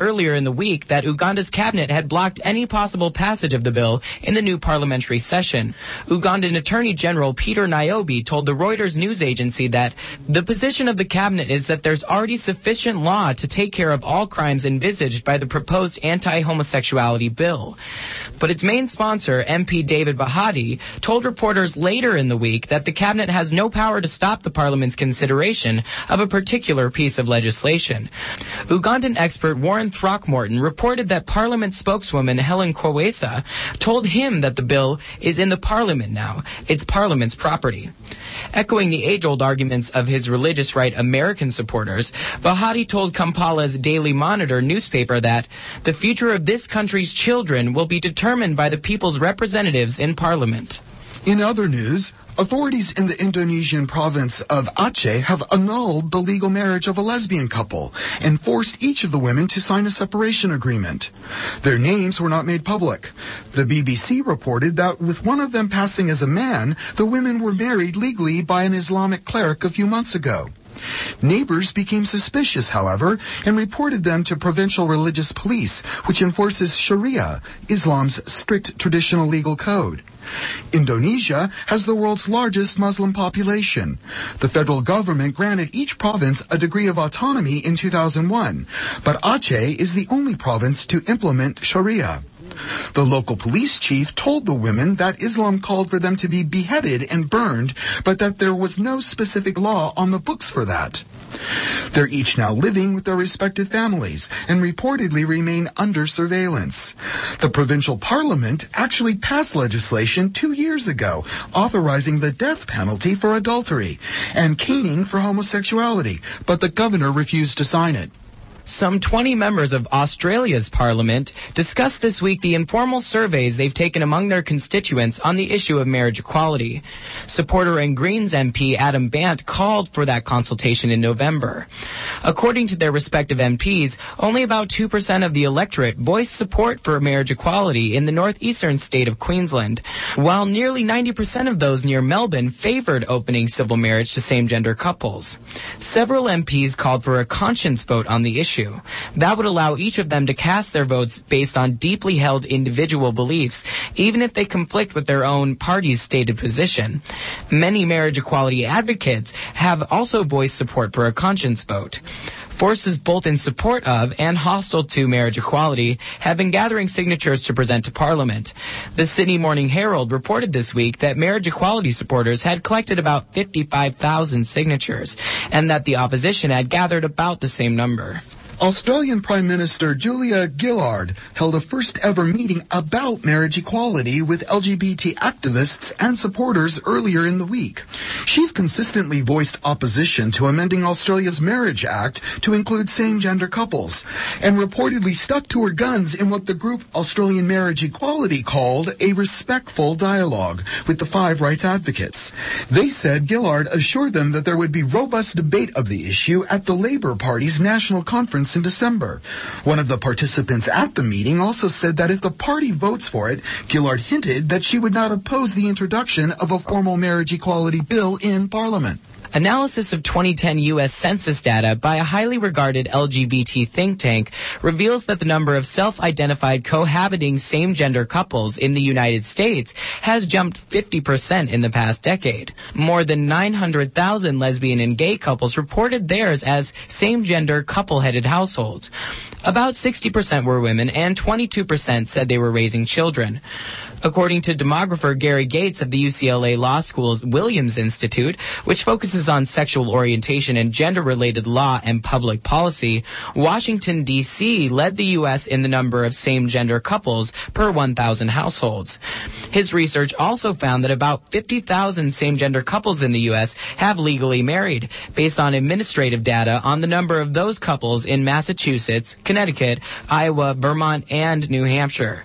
earlier in the week that Uganda's cabinet had blocked any possible passage of the bill in the new parliamentary session. Ugandan Attorney General Peter Niobe told the Reuters news agency that the position of the cabinet is that there's already sufficient law to take care of all crimes envisaged by the proposed anti-homosexuality bill. But its main sponsor, M P David Bahati, told reporters later in the week that the cabinet has no power to stop the parliament's consideration of a particular piece of legislation. Ugandan expert Warren Throckmorton reported that Parliament spokeswoman Helen Kwesa told him that the bill is in the Parliament now. It's Parliament's property. Echoing the age-old arguments of his religious right American supporters, Bahati told Kampala's Daily Monitor newspaper that the future of this country's children will be determined by the people's representatives in Parliament. In other news, authorities in the Indonesian province of Aceh have annulled the legal marriage of a lesbian couple and forced each of the women to sign a separation agreement. Their names were not made public. The B B C reported that with one of them passing as a man, the women were married legally by an Islamic cleric a few months ago. Neighbors became suspicious, however, and reported them to Provincial Religious Police, which enforces Sharia, Islam's strict traditional legal code. Indonesia has the world's largest Muslim population. The federal government granted each province a degree of autonomy in two thousand one, but Aceh is the only province to implement Sharia. The local police chief told the women that Islam called for them to be beheaded and burned, but that there was no specific law on the books for that. They're each now living with their respective families and reportedly remain under surveillance. The provincial parliament actually passed legislation two years ago authorizing the death penalty for adultery and caning for homosexuality, but the governor refused to sign it. Some twenty members of Australia's parliament discussed this week the informal surveys they've taken among their constituents on the issue of marriage equality. Supporter and Greens M P Adam Bant called for that consultation in November. According to their respective M Ps, only about two percent of the electorate voiced support for marriage equality in the northeastern state of Queensland, while nearly ninety percent of those near Melbourne favored opening civil marriage to same-gender couples. Several M Ps called for a conscience vote on the issue. That would allow each of them to cast their votes based on deeply held individual beliefs, even if they conflict with their own party's stated position. Many marriage equality advocates have also voiced support for a conscience vote. Forces both in support of and hostile to marriage equality have been gathering signatures to present to Parliament. The Sydney Morning Herald reported this week that marriage equality supporters had collected about fifty-five thousand signatures, and that the opposition had gathered about the same number. Australian Prime Minister Julia Gillard held a first-ever meeting about marriage equality with L G B T activists and supporters earlier in the week. She's consistently voiced opposition to amending Australia's Marriage Act to include same-gender couples, and reportedly stuck to her guns in what the group Australian Marriage Equality called a respectful dialogue with the five rights advocates. They said Gillard assured them that there would be robust debate of the issue at the Labour Party's national conference in December. One of the participants at the meeting also said that if the party votes for it, Gillard hinted that she would not oppose the introduction of a formal marriage equality bill in Parliament. Analysis of twenty ten U S Census data by a highly regarded L G B T think tank reveals that the number of self-identified cohabiting same-gender couples in the United States has jumped fifty percent in the past decade. More than nine hundred thousand lesbian and gay couples reported theirs as same-gender couple-headed households. About sixty percent were women and twenty-two percent said they were raising children. According to demographer Gary Gates of the U C L A Law School's Williams Institute, which focuses on sexual orientation and gender-related law and public policy, Washington, D C led the U S in the number of same-gender couples per one thousand households. His research also found that about fifty thousand same-gender couples in the U S have legally married, based on administrative data on the number of those couples in Massachusetts, Connecticut, Iowa, Vermont, and New Hampshire.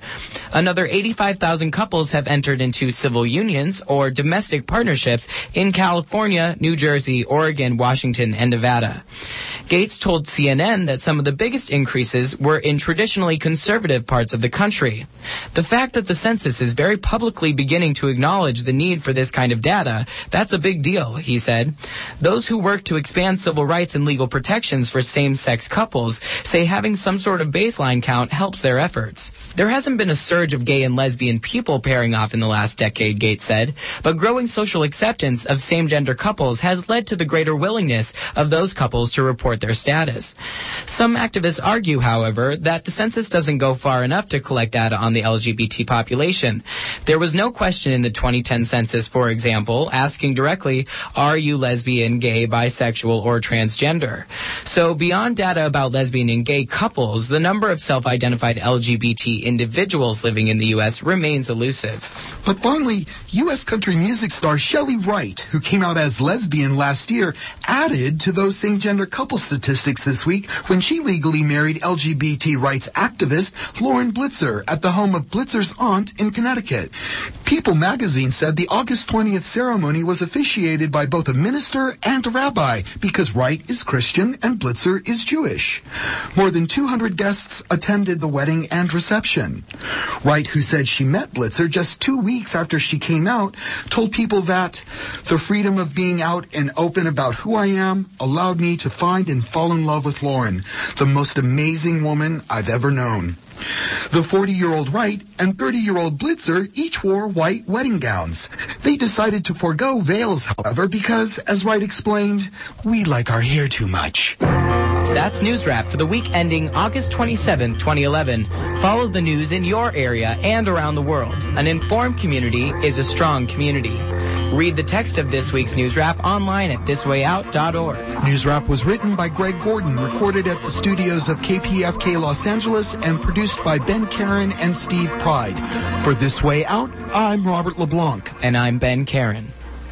Another eighty-five thousand couples have entered into civil unions or domestic partnerships in California, New Jersey, Oregon, Washington, and Nevada. Gates told C N N that some of the biggest increases were in traditionally conservative parts of the country. The fact that the census is very publicly beginning to acknowledge the need for this kind of data, that's a big deal, he said. Those who work to expand civil rights and legal protections for same-sex couples say having some sort of baseline count helps their efforts. There hasn't been a surge of gay and lesbian people pairing off in the last decade, Gates said, but growing social acceptance of same-gender couples has led to the greater willingness of those couples to report their status. Some activists argue, however, that the census doesn't go far enough to collect data on the L G B T population. There was no question in the twenty ten census, for example, asking directly, are you lesbian, gay, bisexual, or transgender? So beyond data about lesbian and gay couples, the number of self-identified L G B T individuals living in the U S remains elusive. But finally, U S country music star Shelley Wright, who came out as lesbian last year, added to those same-gender couple statistics this week when she legally married L G B T rights activist Lauren Blitzer at the home of Blitzer's aunt in Connecticut. People magazine said the August twentieth ceremony was officiated by both a minister and a rabbi because Wright is Christian and Blitzer is Jewish. More than two hundred guests attended the wedding and reception. Wright, who said she met Blitzer just two weeks after she came out, told people that the freedom of being out and open about who I am allowed me to find and fall in love with Lauren, the most amazing woman I've ever known. The forty-year-old Wright and thirty-year-old Blitzer each wore white wedding gowns. They decided to forego veils, however, because, as Wright explained, we like our hair too much. That's News Wrap for the week ending August twenty-seventh, twenty eleven. Follow the news in your area and around the world. An informed community is a strong community. Read the text of this week's News Wrap online at this way out dot org. News Wrap was written by Greg Gordon, recorded at the studios of K P F K Los Angeles, and produced by Ben Karen and Steve Pride. For This Way Out, I'm Robert LeBlanc. And I'm Ben Karen.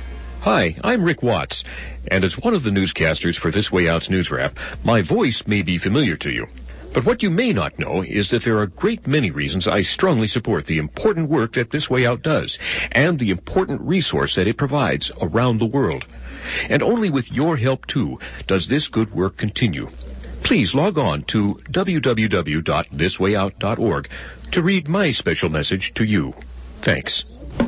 Hi, I'm Rick Watts, and as one of the newscasters for This Way Out's News Wrap, my voice may be familiar to you. But what you may not know is that there are a great many reasons I strongly support the important work that This Way Out does, and the important resource that it provides around the world. And only with your help, too, does this good work continue. Please log on to w w w dot this way out dot org to read my special message to you. Thanks.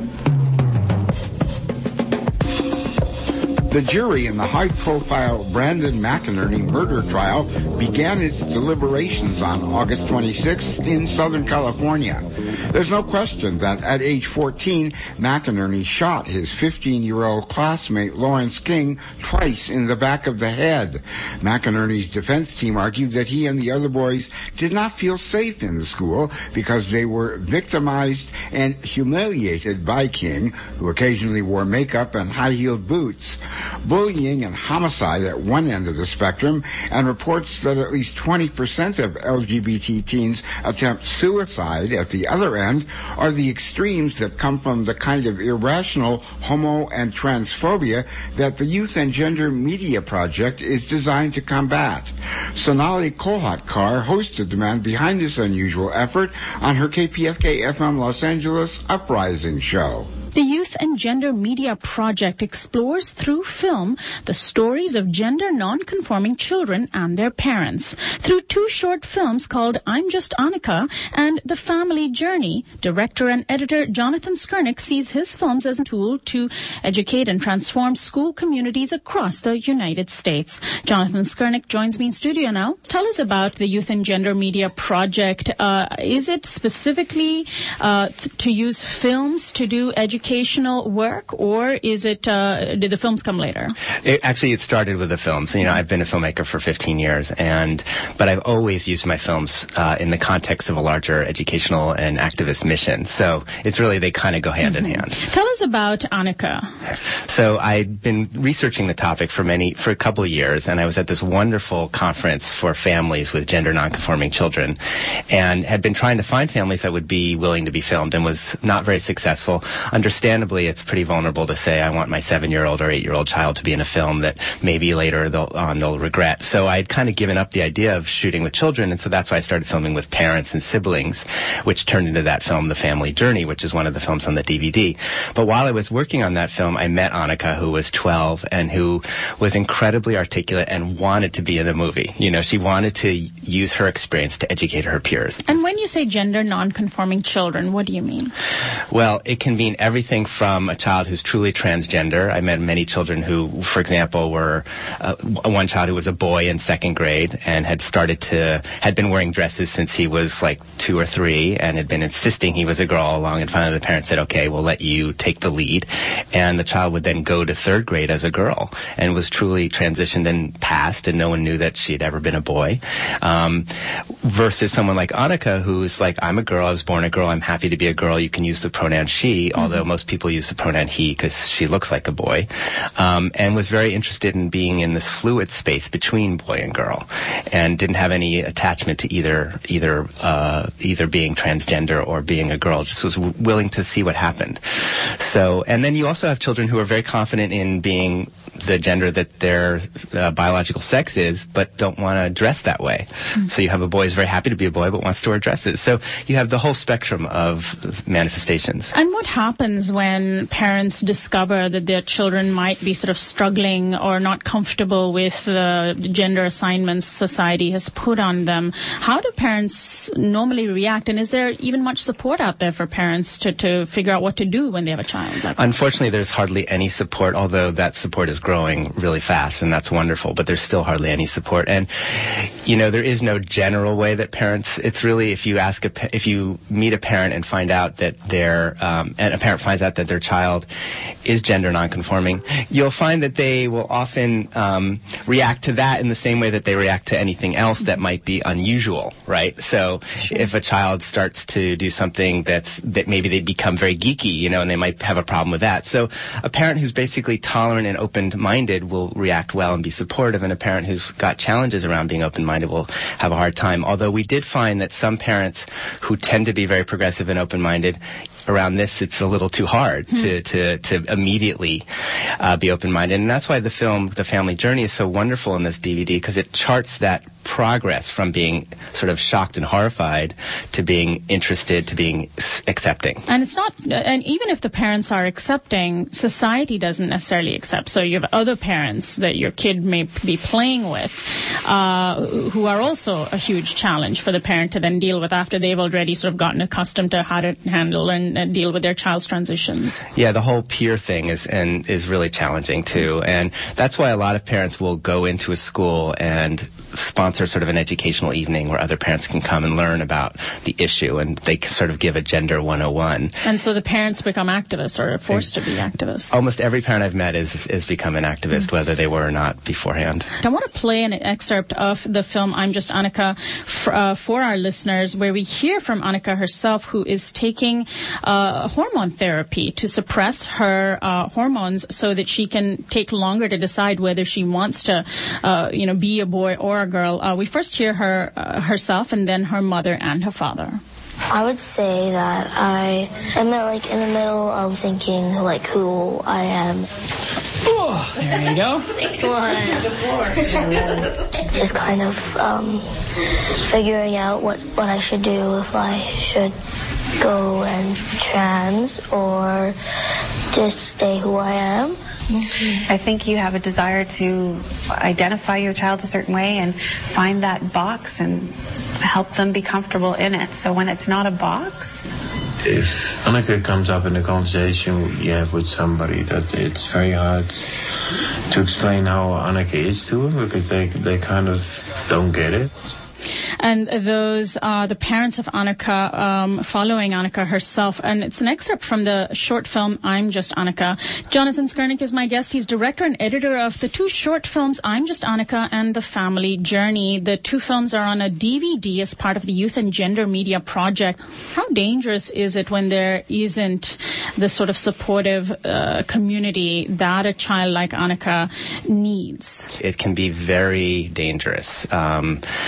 The jury in the high-profile Brandon McInerney murder trial began its deliberations on August twenty-sixth in Southern California. There's no question that at age fourteen, McInerney shot his fifteen-year-old classmate Lawrence King twice in the back of the head. McInerney's defense team argued that he and the other boys did not feel safe in the school because they were victimized and humiliated by King, who occasionally wore makeup and high-heeled boots. Bullying and homicide at one end of the spectrum, and reports that at least twenty percent of L G B T teens attempt suicide at the other end are the extremes that come from the kind of irrational homo and transphobia that the Youth and Gender Media Project is designed to combat. Sonali Kolhatkar hosted the man behind this unusual effort on her K P F K F M Los Angeles Uprising show. The Youth and Gender Media Project explores through film the stories of gender non-conforming children and their parents. Through two short films called I'm Just Annika and The Family Journey, director and editor Jonathan Skurnick sees his films as a tool to educate and transform school communities across the United States. Jonathan Skurnick joins me in studio now. Tell us about the Youth and Gender Media Project. Uh, is it specifically uh, th- to use films to do education? Educational work, or is it, uh, did the films come later? It, actually, it started with the films. You know, I've been a filmmaker for fifteen years, and but I've always used my films uh, in the context of a larger educational and activist mission. So it's really, they kind of go hand mm-hmm. in hand. Tell us about Annika. So I've been researching the topic for many, for a couple of years, and I was at this wonderful conference for families with gender nonconforming children, and had been trying to find families that would be willing to be filmed, and was not very successful. Understandably, understandably, it's pretty vulnerable to say, I want my seven-year-old or eight-year-old child to be in a film that maybe later they'll, on they'll regret. So I'd kind of given up the idea of shooting with children, and so that's why I started filming with parents and siblings, which turned into that film, The Family Journey, which is one of the films on the D V D. But while I was working on that film, I met Annika, who was twelve and who was incredibly articulate and wanted to be in the movie. You know, she wanted to use her experience to educate her peers. And when you say gender non-conforming children, what do you mean? Well, it can mean everything from a child who's truly transgender. I met many children who, for example, were uh, one child who was a boy in second grade and had started to, had been wearing dresses since he was like two or three and had been insisting he was a girl all along, and finally the parents said, okay, we'll let you take the lead. And the child would then go to third grade as a girl and was truly transitioned and passed, and no one knew that she had ever been a boy. Um, versus someone like Annika, who's like, I'm a girl, I was born a girl, I'm happy to be a girl, you can use the pronoun she, mm-hmm. although most people use the pronoun he because she looks like a boy, um, and was very interested in being in this fluid space between boy and girl, and didn't have any attachment to either either uh, either being transgender or being a girl, just was w- willing to see what happened. So, and then you also have children who are very confident in being the gender that their uh, biological sex is, but don't want to dress that way. Mm-hmm. So you have a boy who's very happy to be a boy, but wants to wear dresses. So you have the whole spectrum of manifestations. And what happens when parents discover that their children might be sort of struggling or not comfortable with the gender assignments society has put on them? How do parents normally react? And is there even much support out there for parents to, to figure out what to do when they have a child like that? Unfortunately, there's hardly any support, although that support is growing really fast, and that's wonderful, but there's still hardly any support. And, you know, there is no general way that parents, it's really if you ask, a, if you meet a parent and find out that their, um, and a parent finds out that their child is gender nonconforming, you'll find that they will often um, react to that in the same way that they react to anything else that might be unusual, right? So sure. If a child starts to do something that's, that maybe they become very geeky, you know, and they might have a problem with that. So a parent who's basically tolerant and open-minded will react well and be supportive, and a parent who's got challenges around being open-minded will have a hard time. Although we did find that some parents who tend to be very progressive and open-minded, around this, it's a little too hard hmm. to, to, to immediately uh, be open-minded. And that's why the film, The Family Journey, is so wonderful in this D V D, because it charts that progress from being sort of shocked and horrified to being interested to being s- accepting. And it's not, and even if the parents are accepting, society doesn't necessarily accept. So you have other parents that your kid may be playing with uh, who are also a huge challenge for the parent to then deal with after they've already sort of gotten accustomed to how to handle and, and deal with their child's transitions. Yeah, the whole peer thing is and is really challenging too. And that's why a lot of parents will go into a school and sponsor sort of an educational evening where other parents can come and learn about the issue, and they sort of give a gender one oh one. And so the parents become activists or are forced and to be activists. Almost every parent I've met is is become an activist, mm-hmm. whether they were or not beforehand. I want to play an excerpt of the film I'm Just Annika for, uh, for our listeners, where we hear from Annika herself, who is taking uh, hormone therapy to suppress her uh, hormones so that she can take longer to decide whether she wants to uh, you know, be a boy or a girl. Uh, we first hear her uh, herself and then her mother and her father. I would say that I am like in the middle of thinking like who I am. Oh, there you go. Next one. Just kind of um, figuring out what, what I should do, if I should go and trans or just stay who I am. I think you have a desire to identify your child a certain way and find that box and help them be comfortable in it. So when it's not a box... If Annika comes up in a conversation you have with somebody, that it's very hard to explain how Annika is to them, because they, they kind of don't get it. And those are the parents of Annika, um, following Annika herself. And it's an excerpt from the short film, I'm Just Annika. Jonathan Skurnick is my guest. He's director and editor of the two short films, I'm Just Annika and The Family Journey. The two films are on a D V D as part of the Youth and Gender Media Project. How dangerous is it when there isn't the sort of supportive uh, community that a child like Annika needs? It can be very dangerous um, to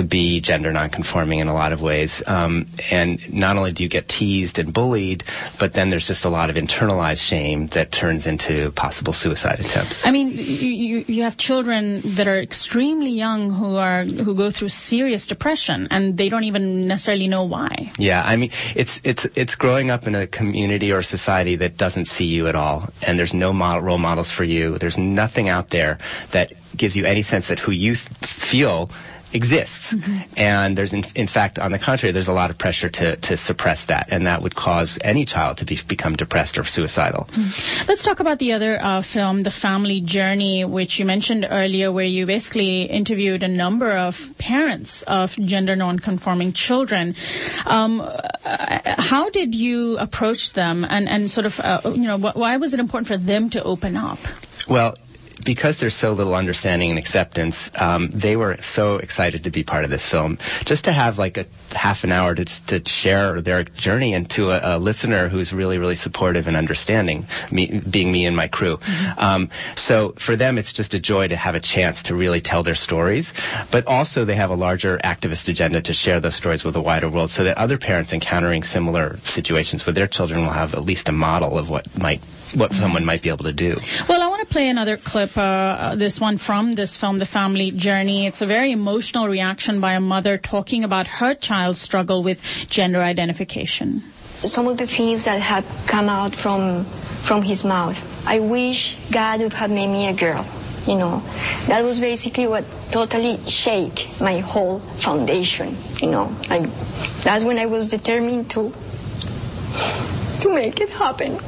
be gender nonconforming in a lot of ways. Um, and not only do you get teased and bullied, but then there's just a lot of internalized shame that turns into possible suicide attempts. I mean, you, you, you have children that are extremely young who are who go through serious depression, and they don't even necessarily know why. Yeah, I mean, it's it's it's growing up in a community or society that doesn't see you at all, and there's no model, role models for you. There's nothing out there that gives you any sense that who you th- feel exists. Mm-hmm. And there's, in, in fact, on the contrary, there's a lot of pressure to, to suppress that, and that would cause any child to be, become depressed or suicidal. Mm-hmm. Let's talk about the other uh, film, The Family Journey, which you mentioned earlier, where you basically interviewed a number of parents of gender non-conforming children. Um, uh, how did you approach them, and, and sort of, uh, you know, wh- why was it important for them to open up? Well, because there's so little understanding and acceptance, um, they were so excited to be part of this film. Just to have like a half an hour to, to share their journey, and to a, a listener who's really, really supportive and understanding, me, being me and my crew. Mm-hmm. Um, so for them, it's just a joy to have a chance to really tell their stories. But also they have a larger activist agenda to share those stories with the wider world, so that other parents encountering similar situations with their children will have at least a model of what might what someone might be able to do. Well, I want to play another clip, uh, this one from this film, The Family Journey. It's a very emotional reaction by a mother talking about her child's struggle with gender identification. Some of the things that have come out from from his mouth. I wish God would have made me a girl. You know, that was basically what totally shake my whole foundation. You know, I, that's when I was determined to to make it happen.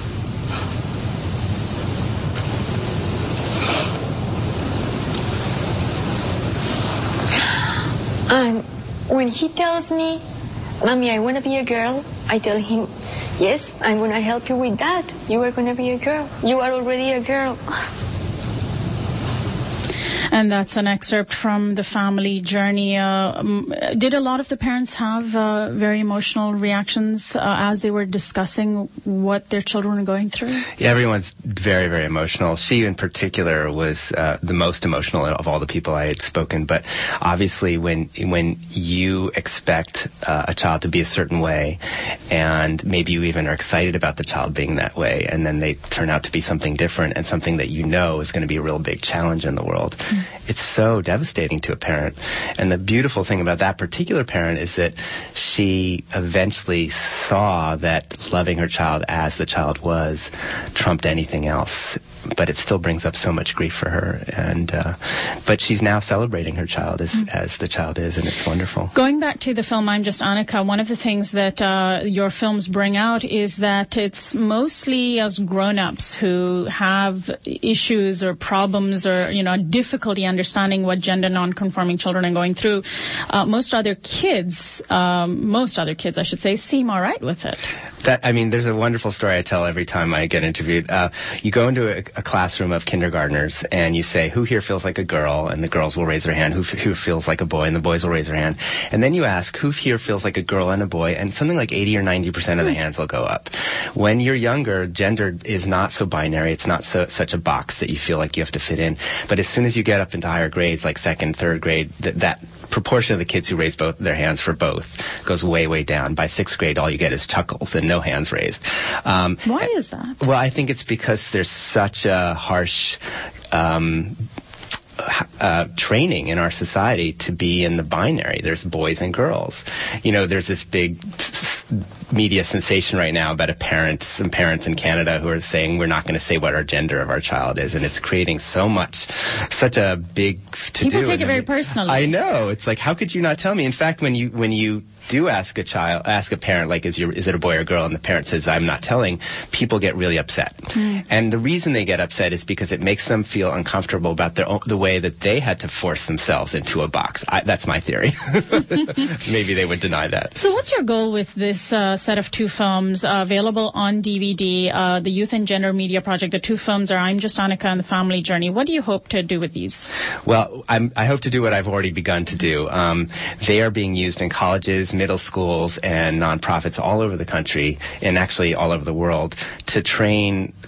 And when he tells me, Mommy, I want to be a girl, I tell him, yes, I'm going to help you with that. You are going to be a girl. You are already a girl. And that's an excerpt from The Family Journey. Uh, um, did a lot of the parents have uh, very emotional reactions uh, as they were discussing what their children were going through? Yeah, everyone's very, very emotional. She in particular was uh, the most emotional of all the people I had spoken. But obviously when when you expect uh, a child to be a certain way, and maybe you even are excited about the child being that way, and then they turn out to be something different, and something that you know is going to be a real big challenge in the world, mm-hmm. It's so devastating to a parent. And the beautiful thing about that particular parent is that she eventually saw that loving her child as the child was trumped anything else. But it still brings up so much grief for her. And uh, but she's now celebrating her child as, mm. as the child is, and it's wonderful. Going back to the film I'm Just Annika, one of the things that uh, your films bring out is that it's mostly us grown-ups who have issues or problems or, you know, difficulty understanding what gender non-conforming children are going through. Uh, most other kids, um, most other kids, I should say, seem all right with it. That, I mean, there's a wonderful story I tell every time I get interviewed. Uh, you go into a, a classroom of kindergartners and you say, who here feels like a girl? And the girls will raise their hand. Who, who feels like a boy? And the boys will raise their hand. And then you ask, who here feels like a girl and a boy? And something like eighty or ninety percent of the hands will go up. When you're younger, gender is not so binary. It's not so, such a box that you feel like you have to fit in. But as soon as you get up into higher grades, like second, third grade, th- that proportion of the kids who raise both their hands for both goes way, way down. By sixth grade, all you get is chuckles and no hands raised. Um, Why is that? Well, I think it's because there's such a harsh um, uh, training in our society to be in the binary. There's boys and girls. You know, there's this big media sensation right now about a parent, some parents in Canada who are saying we're not going to say what our gender of our child is, and it's creating so much, such a big to-do. People take it very personally. I know. It's like, how could you not tell me? In fact, when you when you do ask a child, ask a parent, like, is your is it a boy or a girl, and the parent says, I'm not telling, people get really upset. Mm. And the reason they get upset is because it makes them feel uncomfortable about their own, the way that they had to force themselves into a box. I, that's my theory. Maybe they would deny that. So what's your goal with this uh, set of two films uh, available on D V D, uh, the Youth and Gender Media Project? The two films are I'm Just Annika and The Family Journey. What do you hope to do with these? Well, I'm, I hope to do what I've already begun to do. Um, they are being used in colleges, middle schools, and nonprofits all over the country, and actually all over the world, to train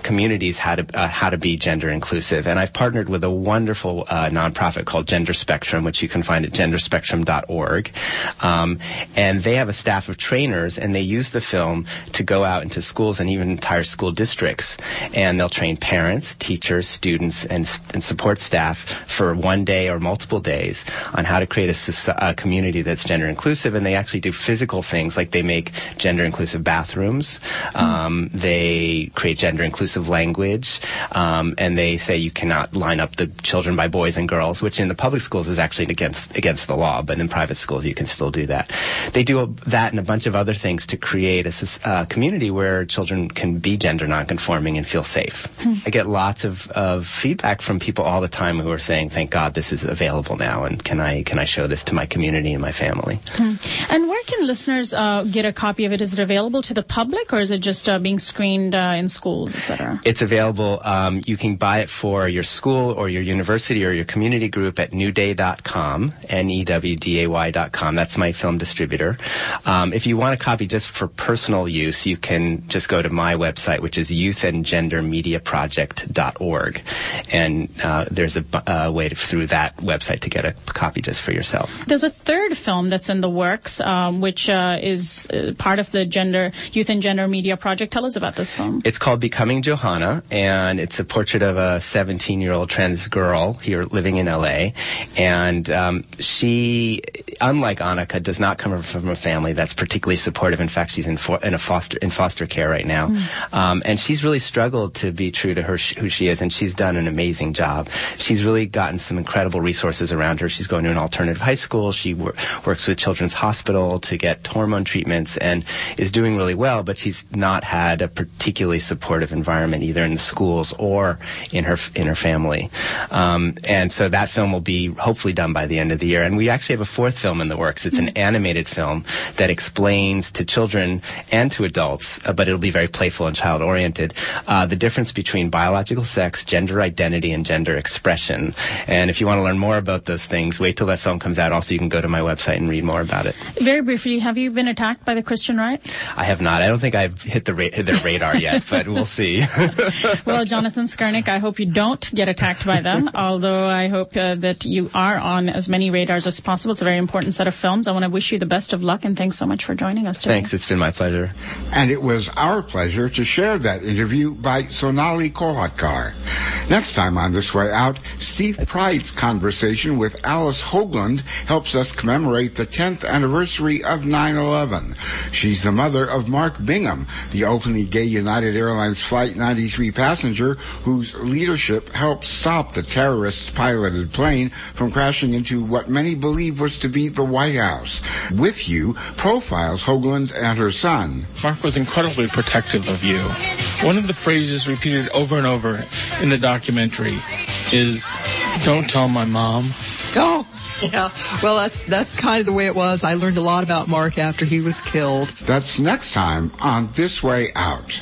communities how to uh, how to be gender inclusive. And I've partnered with a wonderful uh, nonprofit called Gender Spectrum, which you can find at gender spectrum dot org. Um, and they have a staff of trainers, and they use the film to go out into schools and even entire school districts. And they'll train parents, teachers, students, and, and support staff for one day or multiple days on how to create a, a community that's gender inclusive. And they actually do physical things, like they make gender inclusive bathrooms. Um, they create gender inclusive language. Um, and they say you cannot line up the children by boys and girls, which in the public schools is actually against against the law, but in private schools you can still do that. They do a, that and a bunch of other things to create a uh, community where children can be gender nonconforming and feel safe. Hmm. I get lots of, of feedback from people all the time who are saying, thank God this is available now, and can I can I show this to my community and my family. Hmm. And where can listeners uh, get a copy of it? Is it available to the public, or is it just uh, being screened uh, in schools, et cetera? It's available. Um, you can buy it for your school or your university or your community group at new day dot com, N E W D A Y dot com. That's my film distributor. Um, if you want a copy just for personal use, you can just go to my website, which is youth and gender media project dot org. And uh, there's a uh, way to, through that website to get a copy just for yourself. There's a third film that's in the works, um, which uh, is uh, part of the gender Youth and Gender Media Project. Tell us about this film. It's called Becoming Johanna, and it's a portrait of a seventeen-year-old trans girl here living in L A. And um, she, unlike Annika, does not come from a family that's particularly supportive. In fact, she's in, for, in a foster in foster care right now, mm. um, and she's really struggled to be true to her sh- who she is, and she's done an amazing job. She's really gotten some incredible resources around her. She's going to an alternative high school. She wor- works with Children's Hospital to get hormone treatments and is doing really well, but she's not had a particularly supportive environment either in the schools or in her in her family. Um, and so that film will be hopefully done by the end of the year. And we actually have a fourth film in the works. It's an animated film that explains to children and to adults, uh, but it'll be very playful and child-oriented, uh, the difference between biological sex, gender identity, and gender expression. And if you want to learn more about those things, wait till that film comes out. Also, you can go to my website and read more about it. Very briefly, have you been attacked by the Christian right? I have not. I don't think I've hit the ra- hit their radar yet, but we'll see. Well, Jonathan Skurnick, I hope you don't get attacked by them, although I hope uh, that you are on as many radars as possible. It's a very important set of films. I want to wish you the best of luck, and thanks so much for joining us today. Thanks. It's been my pleasure. And it was our pleasure to share that interview by Sonali Kolhatkar. Next time on This Way Out, Steve Pride's conversation with Alice Hoagland helps us commemorate the tenth anniversary of nine eleven. She's the mother of Mark Bingham, the openly gay United Airlines Flight ninety-three passenger whose leadership helped stop the terrorist-piloted plane from crashing into what many believe was to be the White House. With You profiles Hoagland and her son. Mark was incredibly protective of you. One of the phrases repeated over and over in the documentary is, "Don't tell my mom." Oh, yeah. Well, that's that's kind of the way it was. I learned a lot about Mark after he was killed. That's next time on This Way Out.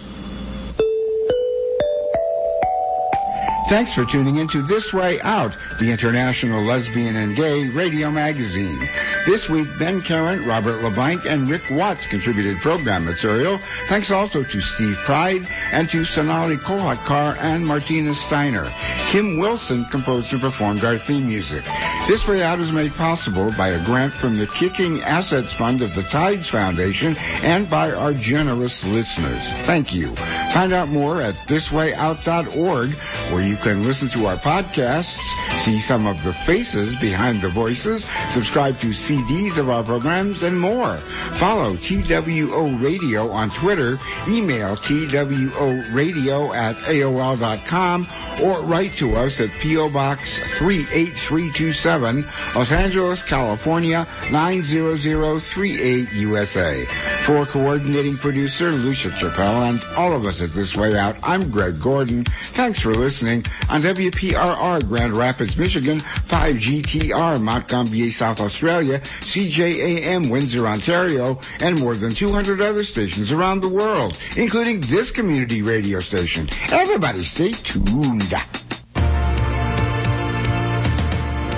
Thanks for tuning in to This Way Out, the International Lesbian and Gay Radio Magazine. This week, Ben Karen, Robert LeBlanc, and Rick Watts contributed program material. Thanks also to Steve Pride and to Sonali Kolhatkar and Martina Steiner. Kim Wilson composed and performed our theme music. This Way Out is made possible by a grant from the Kicking Assets Fund of the Tides Foundation and by our generous listeners. Thank you. Find out more at this way out dot org, where you can listen to our podcasts, see some of the faces behind the voices, subscribe to C Ds of our programs, and more. Follow T W O Radio on Twitter, email T W O radio at A O L dot com, or write to us at P O Box three eight three two seven, Los Angeles, California, nine zero zero three eight, U S A. For coordinating producer Lucia Chappelle and all of us at This Way Out, I'm Greg Gordon. Thanks for listening on W P R R Grand Rapids, Michigan, five G T R Mount Gambier, South Australia, C J A M Windsor, Ontario, and more than two hundred other stations around the world, including this community radio station. Everybody stay tuned.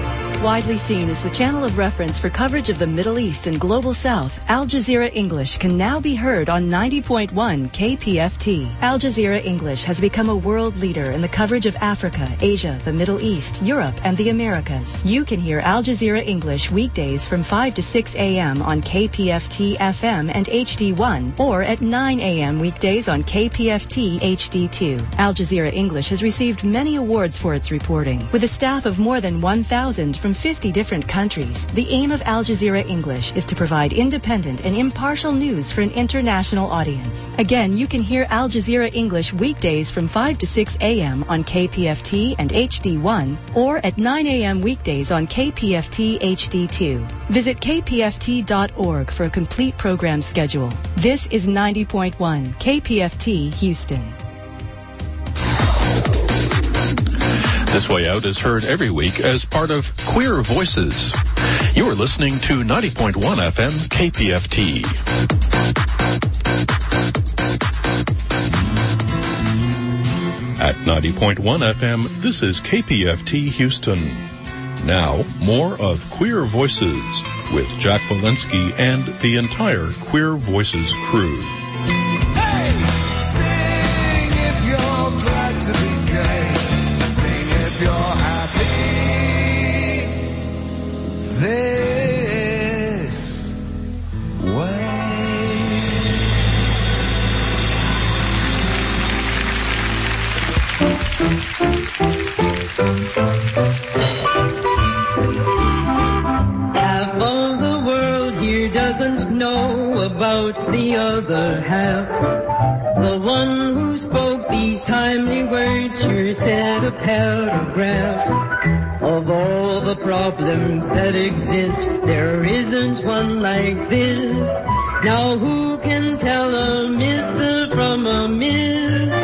widely seen as the channel of reference for coverage of the Middle East and Global South, Al Jazeera English can now be heard on ninety point one K P F T. Al Jazeera English has become a world leader in the coverage of Africa, Asia, the Middle East, Europe, and the Americas. You can hear Al Jazeera English weekdays from five to six a.m. on K P F T F M and H D one, or at nine a.m. weekdays on K P F T H D two. Al Jazeera English has received many awards for its reporting. With a staff of more than one thousand from fifty different countries, the aim of Al Jazeera English is to provide independent and impartial news for an international audience. Again, you can hear Al Jazeera English weekdays from five to six a.m. on K P F T and H D one, or at nine a.m. weekdays on K P F T H D two. Visit K P F T dot org for a complete program schedule. This is ninety point one K P F T Houston. This Way Out is heard every week as part of Queer Voices. You are listening to ninety point one F M K P F T. At ninety point one F M, this is K P F T Houston. Now, more of Queer Voices with Jack Walensky and the entire Queer Voices crew. Hey, sing if you're glad to be gay. Just sing if you're happy. This way. Half of the world here doesn't know about the other half. The one who spoke these timely words sure said a paragraph. Of all the problems that exist, there isn't one like this. Now who can tell a mister from a miss?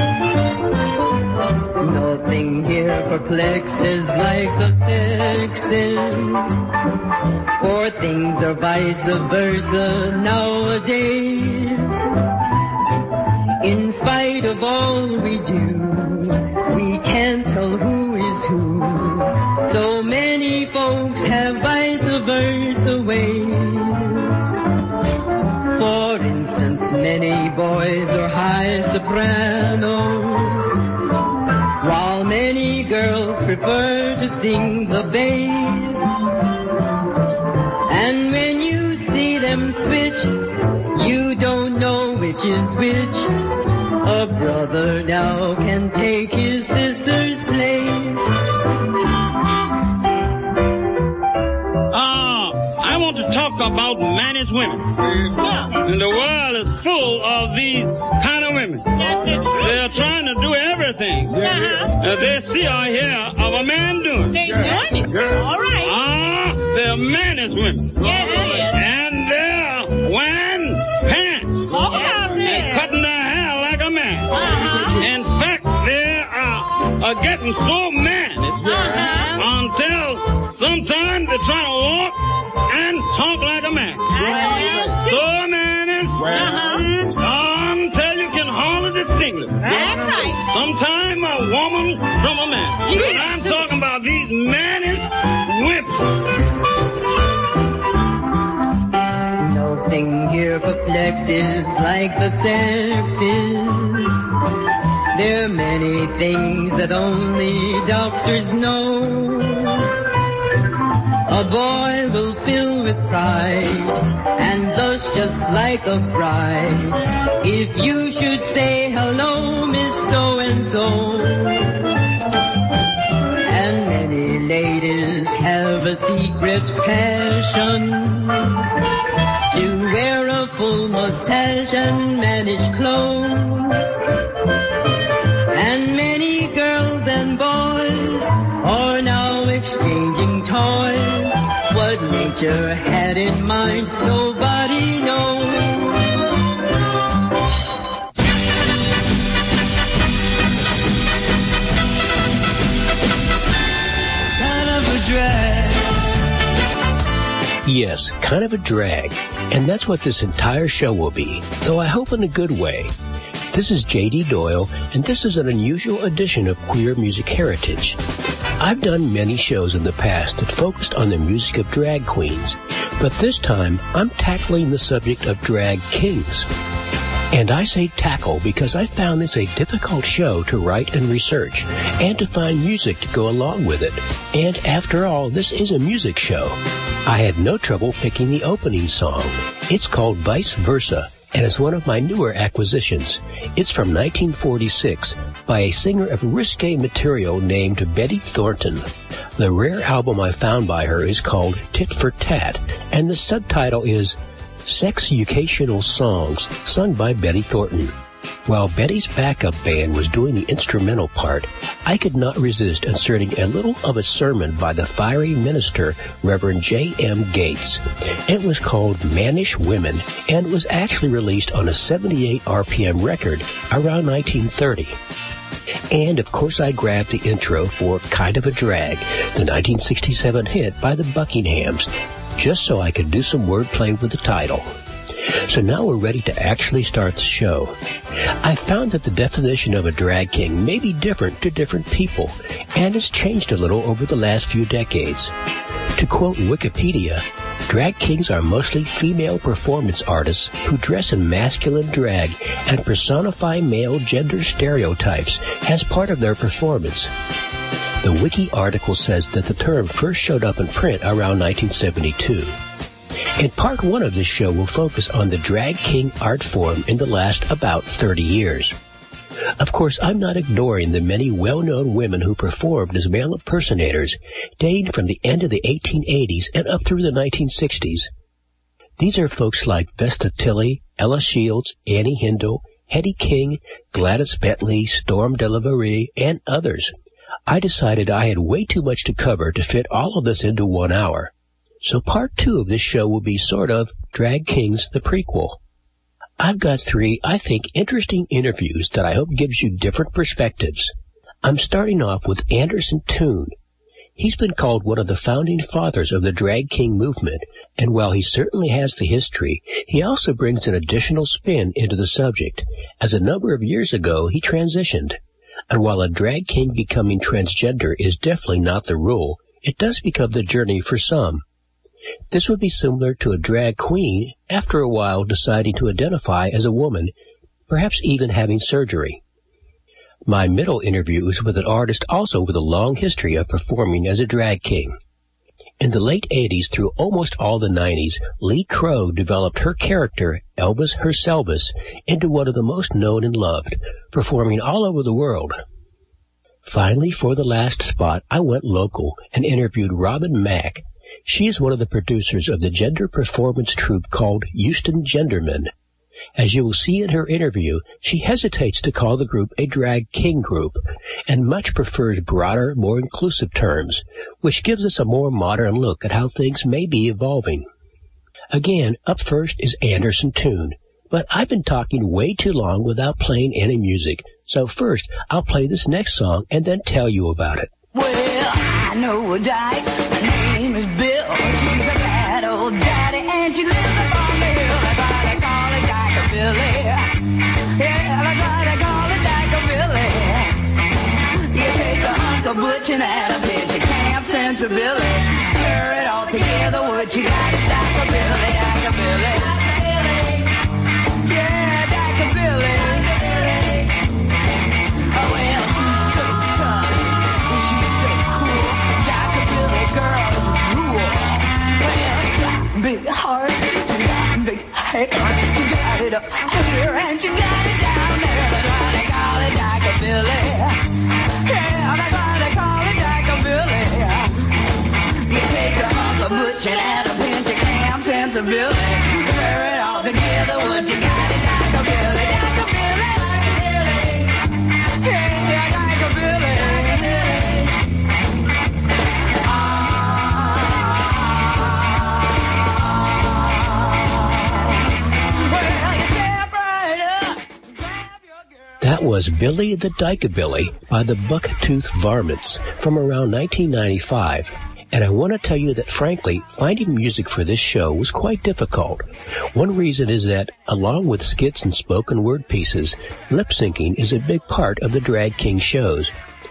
Nothing here perplexes like the sexes, for things are vice versa nowadays. In spite of all we do, we can't tell who is who. So many folks have vice versa ways. For instance, many boys are high sopranos, while many girls prefer to sing the bass. And when you see them switch, you don't know which is which. A brother now can take his sister's place. Uh, I want to talk about managed women. And the world is full of these kind of women. They're trying to do everything uh, they see or hear of a man doing. They're doing it. All right. Ah, they're managed women. And they're wearing pants. Oh, and cutting their hair like a man. Uh-huh. In fact, they are, are getting so managed uh-huh. until sometimes they're trying to walk and talk like a man. Uh-huh. So managed uh-huh. until you can hardly distinguish. That's right. Sometimes a woman from a man. Yeah. And I'm talking about these managed whips. Nothing here perplexes like the sexes. There are many things that only doctors know. A boy will fill with pride and blush just like a bride if you should say hello, Miss So-and-so. And many ladies have a secret passion to wear a full mustache and manage clothes. And many girls and boys are now exchanging toys. What nature had in mind, nobody knows. Kind of a drag. Yes, kind of a drag. And that's what this entire show will be, though I hope in a good way. This is J D Doyle, and this is an unusual edition of Queer Music Heritage. I've done many shows in the past that focused on the music of drag queens, but this time I'm tackling the subject of drag kings. And I say tackle because I found this a difficult show to write and research, and to find music to go along with it. And after all, this is a music show. I had no trouble picking the opening song. It's called Vice Versa, and is one of my newer acquisitions. It's from nineteen forty-six by a singer of risque material named Betty Thornton. The rare album I found by her is called Tit for Tat, and the subtitle is Sex-Educational Songs, sung by Betty Thornton. While Betty's backup band was doing the instrumental part, I could not resist inserting a little of a sermon by the fiery minister, Reverend J M Gates. It was called Mannish Women, and was actually released on a seventy-eight R P M record around nineteen thirty. And, of course, I grabbed the intro for Kind of a Drag, the nineteen sixty-seven hit by the Buckinghams, just so I could do some wordplay with the title. So now we're ready to actually start the show. I found that the definition of a drag king may be different to different people, and has changed a little over the last few decades. To quote Wikipedia, drag kings are mostly female performance artists who dress in masculine drag and personify male gender stereotypes as part of their performance. The Wiki article says that the term first showed up in print around nineteen seventy-two. In part one of this show, we'll focus on the drag king art form in the last about thirty years. Of course, I'm not ignoring the many well-known women who performed as male impersonators, dating from the end of the eighteen eighties and up through the nineteen sixties. These are folks like Vesta Tilley, Ella Shields, Annie Hindle, Hetty King, Gladys Bentley, Storm Delaverie, and others. I decided I had way too much to cover to fit all of this into one hour. So part two of this show will be sort of Drag Kings, the prequel. I've got three, I think, interesting interviews that I hope gives you different perspectives. I'm starting off with Anderson Toon. He's been called one of the founding fathers of the drag king movement, and while he certainly has the history, he also brings an additional spin into the subject, as a number of years ago he transitioned. And while a drag king becoming transgender is definitely not the rule, it does become the journey for some. This would be similar to a drag queen after a while deciding to identify as a woman, perhaps even having surgery. My middle interview is with an artist also with a long history of performing as a drag king. In the late eighties through almost all the nineties, Lee Crow developed her character, Elvis Herselvis, into one of the most known and loved, performing all over the world. Finally, for the last spot, I went local and interviewed Robin Mack. She is one of the producers of the gender performance troupe called Houston Gendermen. As you will see in her interview, she hesitates to call the group a drag king group, and much prefers broader, more inclusive terms, which gives us a more modern look at how things may be evolving. Again, up first is Anderson Toon, but I've been talking way too long without playing any music, so first I'll play this next song and then tell you about it. Well, I know a dyke, her name is Bill. She's a bad old daddy, and she lives up on the hill. I gotta call it Dyke-a-Billy. Yeah, I gotta call it Dyke-a-Billy. You take a hunk of butch and add a pinch of camp sensibility. Stir it all together, what you got is Dyke-a-Billy, Dyke-a-Billy. Yeah, Dyke-a-Billy. Oh, well, she's so tough. She's so cool. Dyke-a-Billy girl is a rule. Well, she got big heart, she got big hair, she got it up here and she got it down there. That's why they call it Dyke-a-Billy. Yeah, that's why they call it Dyke-a-Billy. You take a hunk of butch and add a pinch of camp sensibility. Stir it all together, what you got is Dyke-a-Billy, Dyke-a-Billy, yeah, Dyke-a-Billy. That was Billy the Dyke-a-Billy by the Bucktooth Varmints from around nineteen ninety-five. And I want to tell you that, frankly, finding music for this show was quite difficult. One reason is that, along with skits and spoken word pieces, lip-syncing is a big part of the Drag King shows.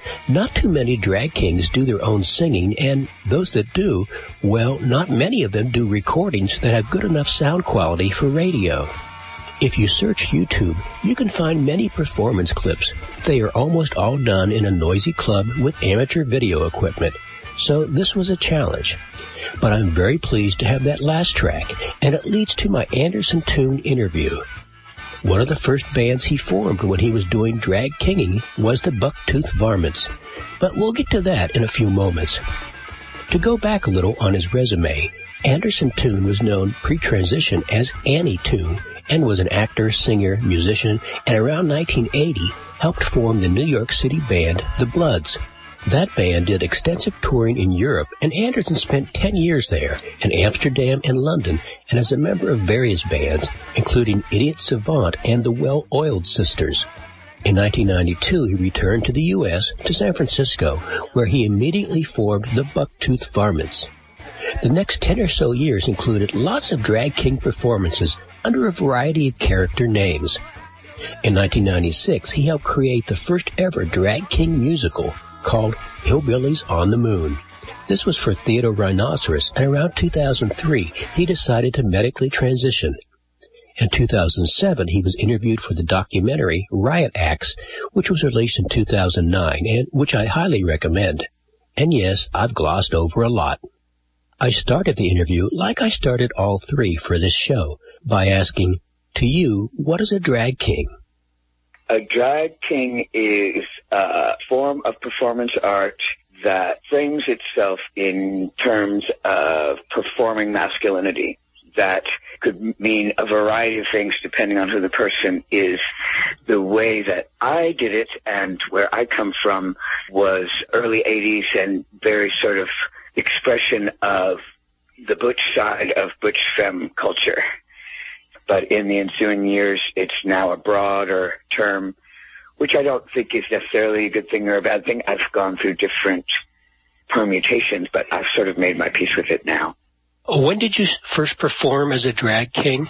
Not too many drag kings do their own singing, and those that do, well, not many of them do recordings that have good enough sound quality for radio. If you search YouTube, you can find many performance clips. They are almost all done in a noisy club with amateur video equipment. So this was a challenge. But I'm very pleased to have that last track, and it leads to my Anderson Tune interview. One of the first bands he formed when he was doing drag kinging was the Bucktooth Varmints. But we'll get to that in a few moments. To go back a little on his resume, Anderson Tune was known pre-transition as Annie Tune and was an actor, singer, musician, and around nineteen eighty helped form the New York City band The Bloods. That band did extensive touring in Europe, and Anderson spent ten years there, in Amsterdam and London, and as a member of various bands, including Idiot Savant and the Well-Oiled Sisters. In nineteen ninety-two, he returned to the U S, to San Francisco, where he immediately formed the Bucktooth Varmints. The next ten or so years included lots of drag king performances under a variety of character names. In nineteen ninety-six, he helped create the first ever drag king musical, called Hillbillies on the Moon. This was for Theodore Rhinoceros, and around two thousand three, he decided to medically transition. In two thousand seven, he was interviewed for the documentary Riot Acts, which was released in two thousand nine, and which I highly recommend. And yes, I've glossed over a lot. I started the interview like I started all three for this show, by asking, to you, what is a drag king? A drag king is a form of performance art that frames itself in terms of performing masculinity. That could mean a variety of things depending on who the person is. The way that I did it and where I come from was early eighties and very sort of expression of the butch side of butch femme culture. But in the ensuing years, it's now a broader term, which I don't think is necessarily a good thing or a bad thing. I've gone through different permutations, but I've sort of made my peace with it now. When did you first perform as a drag king?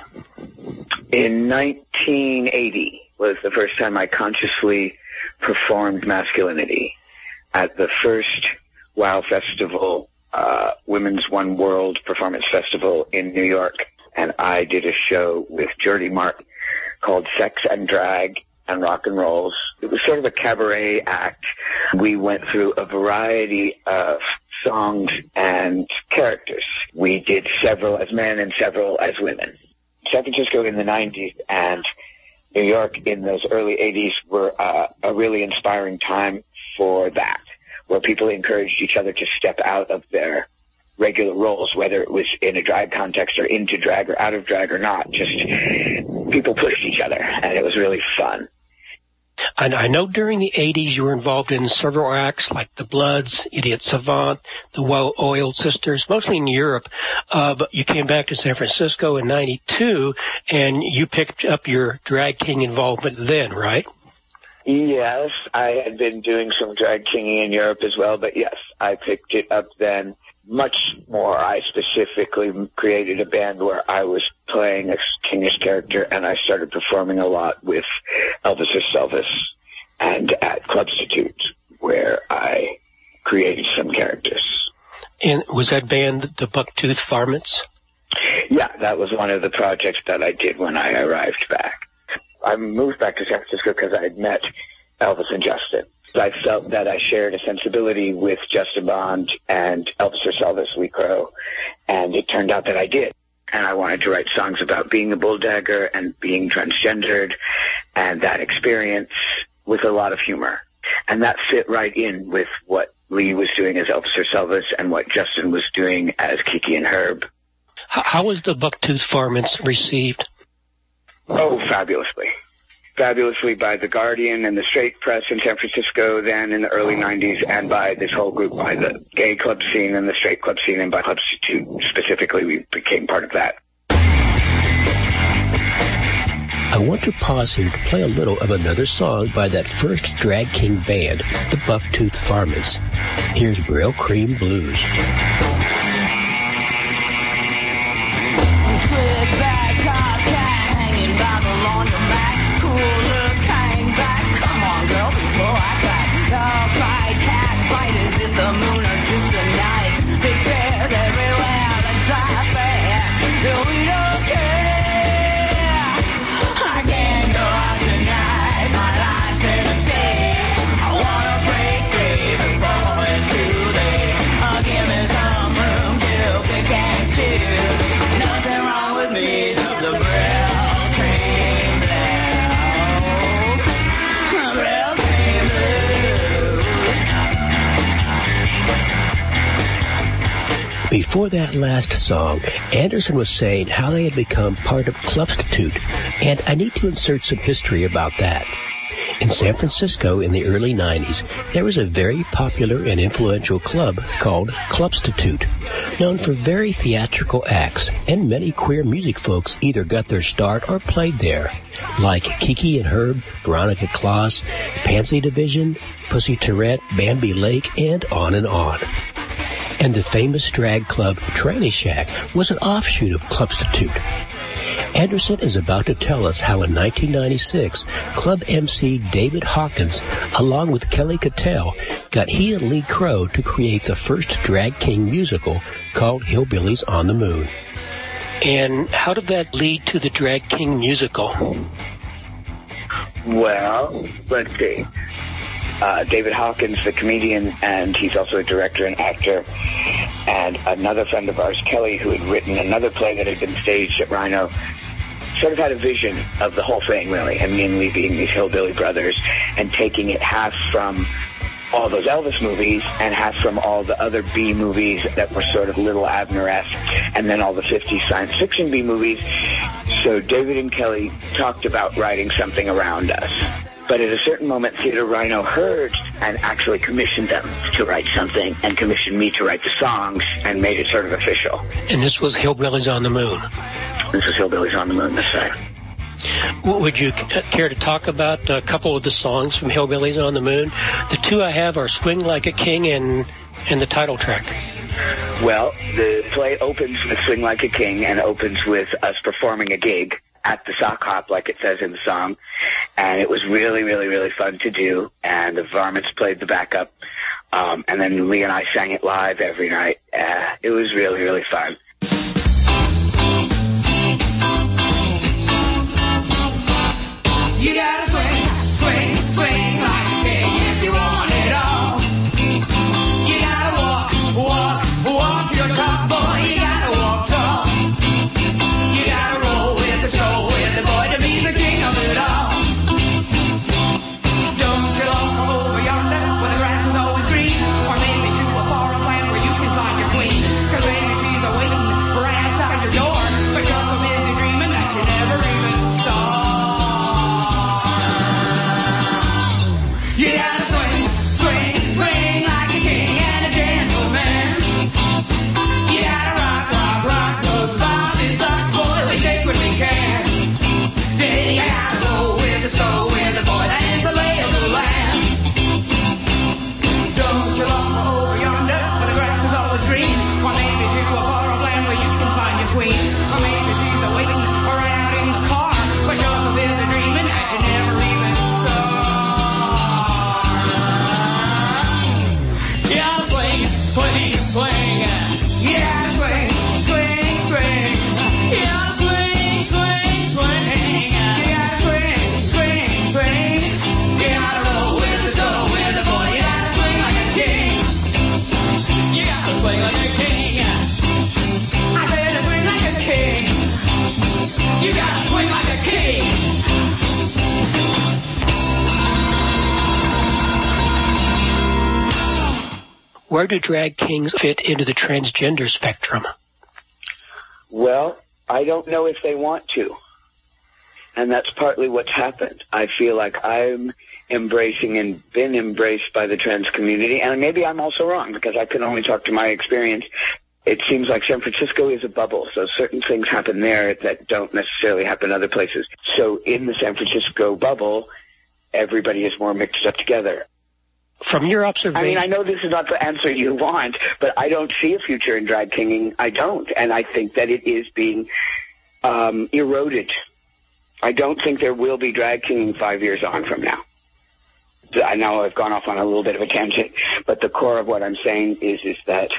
In nineteen eighty was the first time I consciously performed masculinity at the first WOW Festival, uh, Women's One World Performance Festival in New York. And I did a show with Geordie Martin called Sex and Drag and Rock and Rolls. It was sort of a cabaret act. We went through a variety of songs and characters. We did several as men and several as women. San Francisco in the nineties and New York in those early eighties were uh, a really inspiring time for that, where people encouraged each other to step out of their regular roles, whether it was in a drag context or into drag or out of drag or not. Just people pushed each other, and it was really fun. And I know during the eighties you were involved in several acts like the Bloods, Idiot Savant, the Well-Oiled Sisters, mostly in Europe. Uh, but you came back to San Francisco in ninety-two, and you picked up your drag king involvement then, right? Yes, I had been doing some drag kinging in Europe as well, but yes, I picked it up then. Much more. I specifically created a band where I was playing a kingish character, and I started performing a lot with Elvis or Selvis and at Clubstitute, where I created some characters. And was that band the Bucktooth Varmints? Yeah, that was one of the projects that I did when I arrived back. I moved back to San Francisco because I had met Elvis and Justin. I felt that I shared a sensibility with Justin Bond and Elvis or Selvis, Lee Crow, and it turned out that I did. And I wanted to write songs about being a bulldagger and being transgendered and that experience with a lot of humor. And that fit right in with what Lee was doing as Elvis or Selvis and what Justin was doing as Kiki and Herb. How was the Bucktooth Varmints received? Oh, fabulously. Fabulously by The Guardian and the straight press in San Francisco then in the early nineties, and by this whole group, by the gay club scene and the straight club scene, and by Clubstitute specifically. We became part of that. I want to pause here to play a little of another song by that first drag king band, the Bucktooth Varmints. Here's Braille Cream Blues. Cool look, hang back. Come on, girl, before I crack. I'll cry Before that last song, Anderson was saying how they had become part of Clubstitute, and I need to insert some history about that. In San Francisco in the early nineties, there was a very popular and influential club called Clubstitute, known for very theatrical acts, and many queer music folks either got their start or played there, like Kiki and Herb, Veronica Kloss, Pansy Division, Pussy Tourette, Bambi Lake, and on and on. And the famous drag club Tranny Shack was an offshoot of Clubstitute. Anderson is about to tell us how in nineteen ninety-six, club M C David Hawkins, along with Kelly Cattell, got he and Lee Crow to create the first drag king musical called Hillbillies on the Moon. And how did that lead to the drag king musical? Well, let's see. Uh, David Hawkins, the comedian, and he's also a director and actor, and another friend of ours, Kelly, who had written another play that had been staged at Rhino, sort of had a vision of the whole thing, really, and me and Lee being these hillbilly brothers, and taking it half from all those Elvis movies and half from all the other B movies that were sort of Little Abner-esque, and then all the fifties science fiction B movies. So David and Kelly talked about writing something around us. But at a certain moment, Theater Rhino heard and actually commissioned them to write something, and commissioned me to write the songs, and made it sort of official. And this was Hillbillies on the Moon. This was Hillbillies on the Moon, that's right. Would you care to talk about a couple of the songs from Hillbillies on the Moon? The two I have are Swing Like a King and, and the title track. Well, the play opens with Swing Like a King and opens with us performing a gig at the Sock Hop, like it says in the song. And it was really, really, really fun to do. And the Varmints played the backup. Um, and then Lee and I sang it live every night. Uh, it was really, really fun. You gotta swing, swing, swing like a king if you want it all. You gotta walk, walk, walk your talk, boy. You gotta walk tall. You gotta roll with the stroll with the boy to be the king of it all. Don't you look over yonder where the grass is always green, or maybe to a foreign land where you can find your queen. 'Cause maybe she's a waiting right outside your door, but you're so busy dreaming that you never even saw. You gotta swing, swing, swing like a king and a gentleman. You gotta rock, rock, rock those Bobby socks, boy, we shake when we can. Then you gotta go with the slow, with the boy that is the lay of the land. Don't you long over yonder where the grass is always green, or maybe to a foreign land where you can find your queen, or maybe she's a waiting right out in the car, but you're so busy dreaming that you never even saw. Yeah, swing, swing, swing. Yeah, swing, swing, swing. Yeah, swing, swing, swing. Yeah, swing, swing, swing. You gotta roll with the soul, with the boy. You gotta swing like a king. You gotta swing like a king. I said to swing like a king. You gotta swing like a king. Where do drag kings fit into the transgender spectrum? Well, I don't know if they want to. And that's partly what's happened. I feel like I'm embracing and been embraced by the trans community. And maybe I'm also wrong, because I can only talk to my experience. It seems like San Francisco is a bubble, so certain things happen there that don't necessarily happen other places. So in the San Francisco bubble, everybody is more mixed up together. From your observation... I mean, I know this is not the answer you want, but I don't see a future in drag kinging. I don't. And I think that it is being um, eroded. I don't think there will be drag kinging five years on from now. I know I've gone off on a little bit of a tangent, but the core of what I'm saying is is that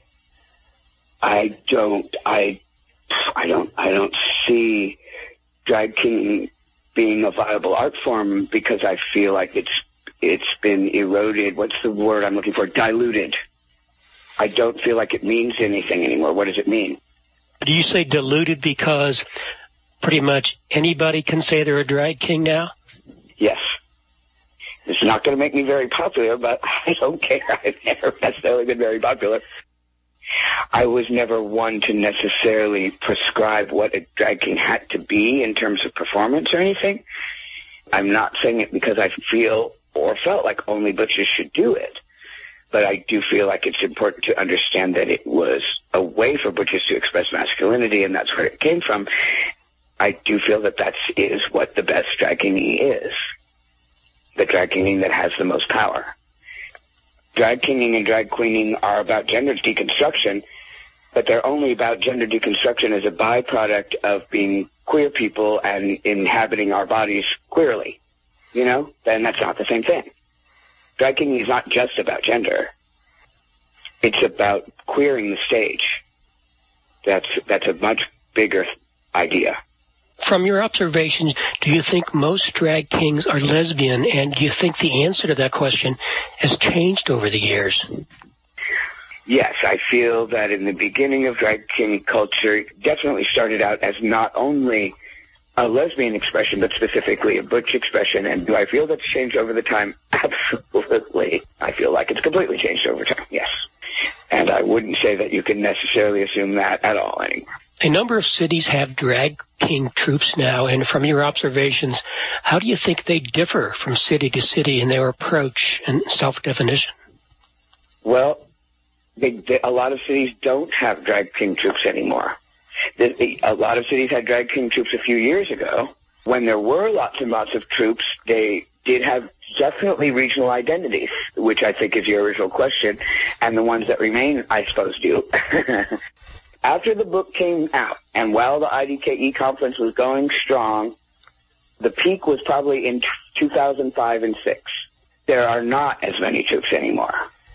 I don't, I, I don't, I don't see drag kinging being a viable art form, because I feel like it's it's been eroded. What's the word I'm looking for? Diluted. I don't feel like it means anything anymore. What does it mean? Do you say diluted because pretty much anybody can say they're a drag king now? Yes. It's not going to make me very popular, but I don't care. I've never necessarily been very popular. I was never one to necessarily prescribe what a drag king had to be in terms of performance or anything. I'm not saying it because I feel or felt like only butches should do it. But I do feel like it's important to understand that it was a way for butches to express masculinity, and that's where it came from. I do feel that that is what the best drag kinging is. The drag kinging that has the most power. Drag kinging and drag queening are about gender deconstruction, but they're only about gender deconstruction as a byproduct of being queer people and inhabiting our bodies queerly. You know? Then that's not the same thing. Drag kinging is not just about gender. It's about queering the stage. That's that's a much bigger idea. From your observations, do you think most drag kings are lesbian, and do you think the answer to that question has changed over the years? Yes, I feel that in the beginning of drag king culture, it definitely started out as not only a lesbian expression, but specifically a butch expression. And do I feel that's changed over the time? Absolutely. I feel like it's completely changed over time, yes. And I wouldn't say that you can necessarily assume that at all anymore. A number of cities have drag king troupes now, and from your observations, how do you think they differ from city to city in their approach and self-definition? Well, they, they, a lot of cities don't have drag king troupes anymore. The, the, a lot of cities had drag king troupes a few years ago. When there were lots and lots of troupes, they did have definitely regional identities, which I think is your original question, and the ones that remain, I suppose, do. After the book came out, and while the I D K E conference was going strong, the peak was probably in two thousand five and six. There are not as many troupes anymore.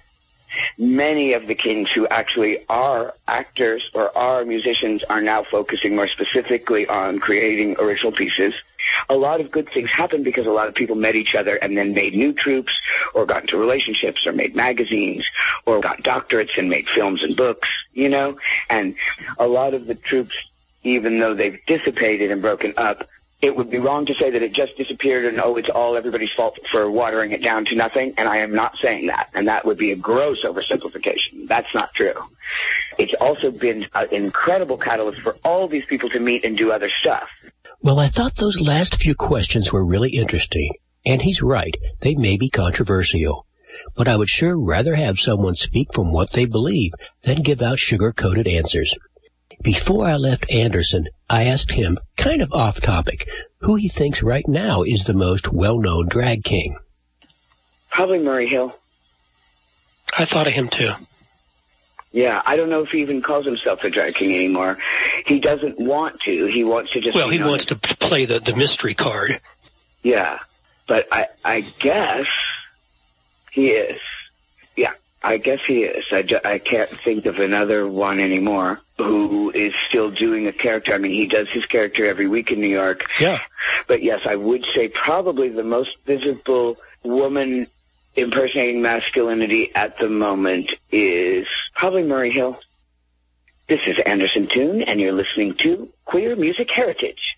Many of the kings who actually are actors or are musicians are now focusing more specifically on creating original pieces. A lot of good things happened because a lot of people met each other and then made new troupes or got into relationships or made magazines or got doctorates and made films and books, you know? And a lot of the troupes, even though they've dissipated and broken up, it would be wrong to say that it just disappeared and, oh, it's all everybody's fault for watering it down to nothing, and I am not saying that, and that would be a gross oversimplification. That's not true. It's also been an incredible catalyst for all these people to meet and do other stuff. Well, I thought those last few questions were really interesting, and he's right, they may be controversial. But I would sure rather have someone speak from what they believe than give out sugar-coated answers. Before I left Anderson, I asked him, kind of off topic, who he thinks right now is the most well-known drag king. Probably Murray Hill. I thought of him too. Yeah, I don't know if he even calls himself a drag king anymore. He doesn't want to. He wants to just... Well, he known. wants to play the, the mystery card. Yeah, but I, I guess he is. Yeah, I guess he is. I, ju- I can't think of another one anymore who is still doing a character. I mean, he does his character every week in New York. Yeah. But yes, I would say probably the most visible woman impersonating masculinity at the moment is probably Murray Hill. This is Anderson Toon, and you're listening to Queer Music Heritage.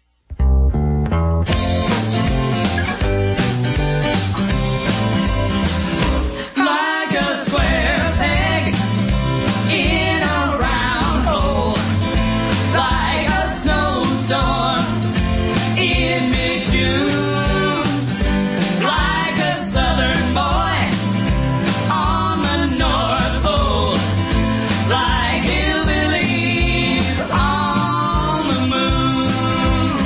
Like a square peg in a round hole, like a snowstorm in mid-June, like a southern boy on the North Pole, like hillbillies on the moon.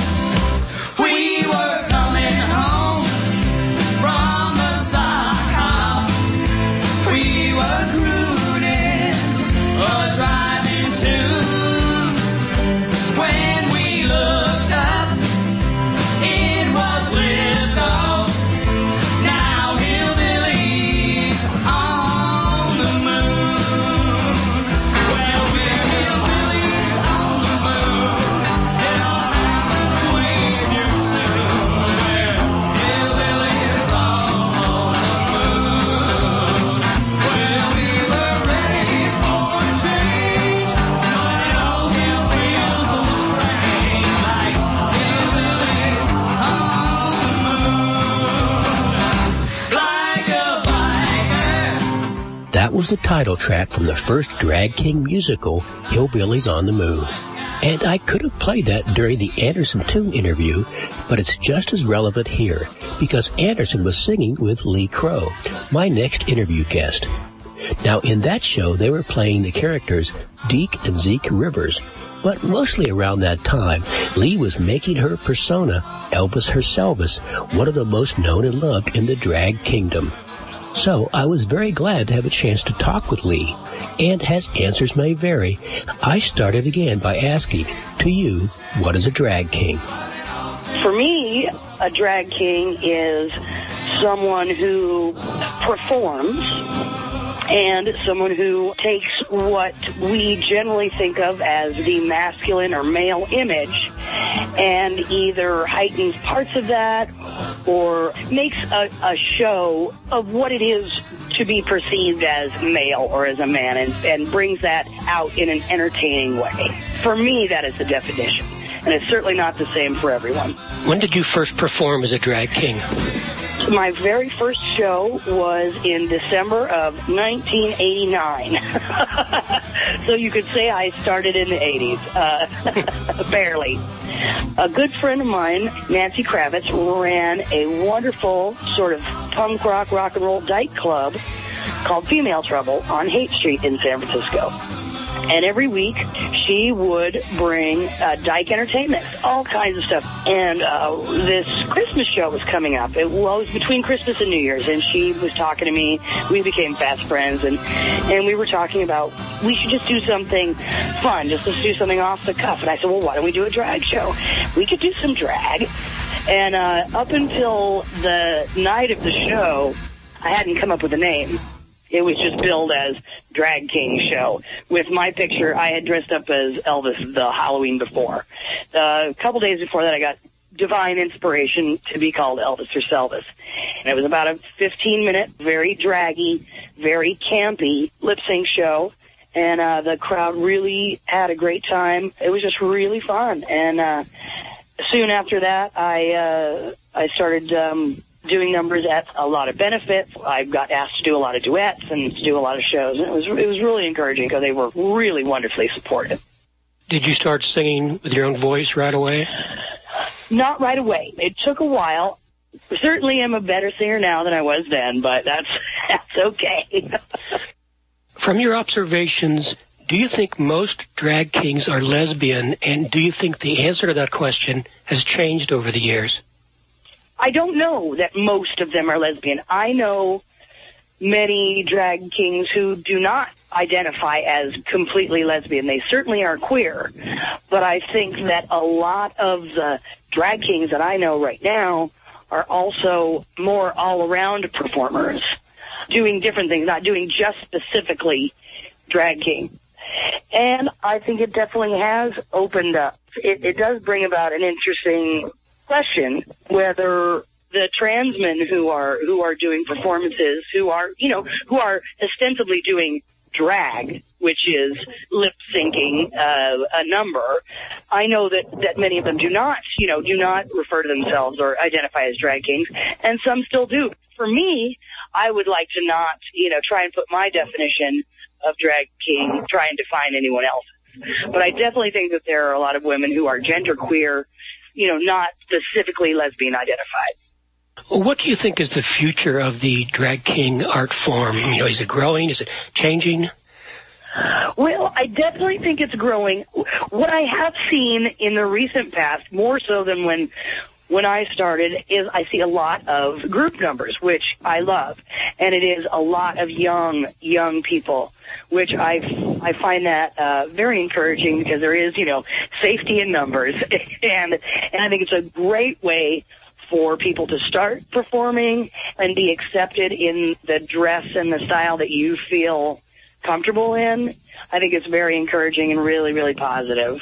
That was the title track from the first Drag King musical, Hillbillies on the Moon. And I could have played that during the Anderson Tune interview, but it's just as relevant here, because Anderson was singing with Lee Crow, my next interview guest. Now, in that show, they were playing the characters Deke and Zeke Rivers, but mostly around that time, Lee was making her persona, Elvis Herselvis, one of the most known and loved in the drag kingdom. So I was very glad to have a chance to talk with Lee, and as answers may vary, I started again by asking, to you, what is a drag king? For me, a drag king is someone who performs and someone who takes what we generally think of as the masculine or male image and either heightens parts of that or makes a, a show of what it is to be perceived as male or as a man and, and brings that out in an entertaining way. For me, that is the definition. And it's certainly not the same for everyone. When did you first perform as a drag king? My very first show was in December of nineteen eighty-nine. So you could say I started in the eighties, uh, barely. A good friend of mine, Nancy Kravitz, ran a wonderful sort of punk rock, rock and roll dyke club called Female Trouble on Haight Street in San Francisco. And every week, she would bring uh, dyke entertainment, all kinds of stuff. And uh, this Christmas show was coming up. It was between Christmas and New Year's, and she was talking to me. We became fast friends, and, and we were talking about we should just do something fun, just let's do something off the cuff. And I said, well, why don't we do a drag show? We could do some drag. And uh, up until the night of the show, I hadn't come up with a name. It was just billed as Drag King Show. With my picture, I had dressed up as Elvis the Halloween before. Uh, a couple days before that, I got divine inspiration to be called Elvis Herselvis. And it was about a fifteen-minute, very draggy, very campy lip-sync show. And uh, the crowd really had a great time. It was just really fun. And uh, soon after that, I uh, I started... Um, doing numbers at a lot of benefits. I got asked to do a lot of duets and to do a lot of shows. And it was it was really encouraging because they were really wonderfully supportive. Did you start singing with your own voice right away? Not right away. It took a while. Certainly am a better singer now than I was then, but that's that's okay. From your observations, do you think most drag kings are lesbian, and do you think the answer to that question has changed over the years? I don't know that most of them are lesbian. I know many drag kings who do not identify as completely lesbian. They certainly are queer. But I think that a lot of the drag kings that I know right now are also more all-around performers, doing different things, not doing just specifically drag king. And I think it definitely has opened up. It, it does bring about an interesting question whether the trans men who are who are doing performances, who are you know who are ostensibly doing drag, which is lip syncing uh, a number. I know that that many of them do not you know do not refer to themselves or identify as drag kings, and some still do. For me, I would like to not you know try and put my definition of drag king, try and define anyone else's. But I definitely think that there are a lot of women who are genderqueer, you know, not specifically lesbian identified. What do you think is the future of the drag king art form? You know, is it growing? Is it changing? Well, I definitely think it's growing. What I have seen in the recent past, more so than when when I started, is I see a lot of group numbers, which I love. And it is a lot of young, young people, which I, I find that uh, very encouraging because there is, you know, safety in numbers. and, and I think it's a great way for people to start performing and be accepted in the dress and the style that you feel comfortable in. I think it's very encouraging and really, really positive.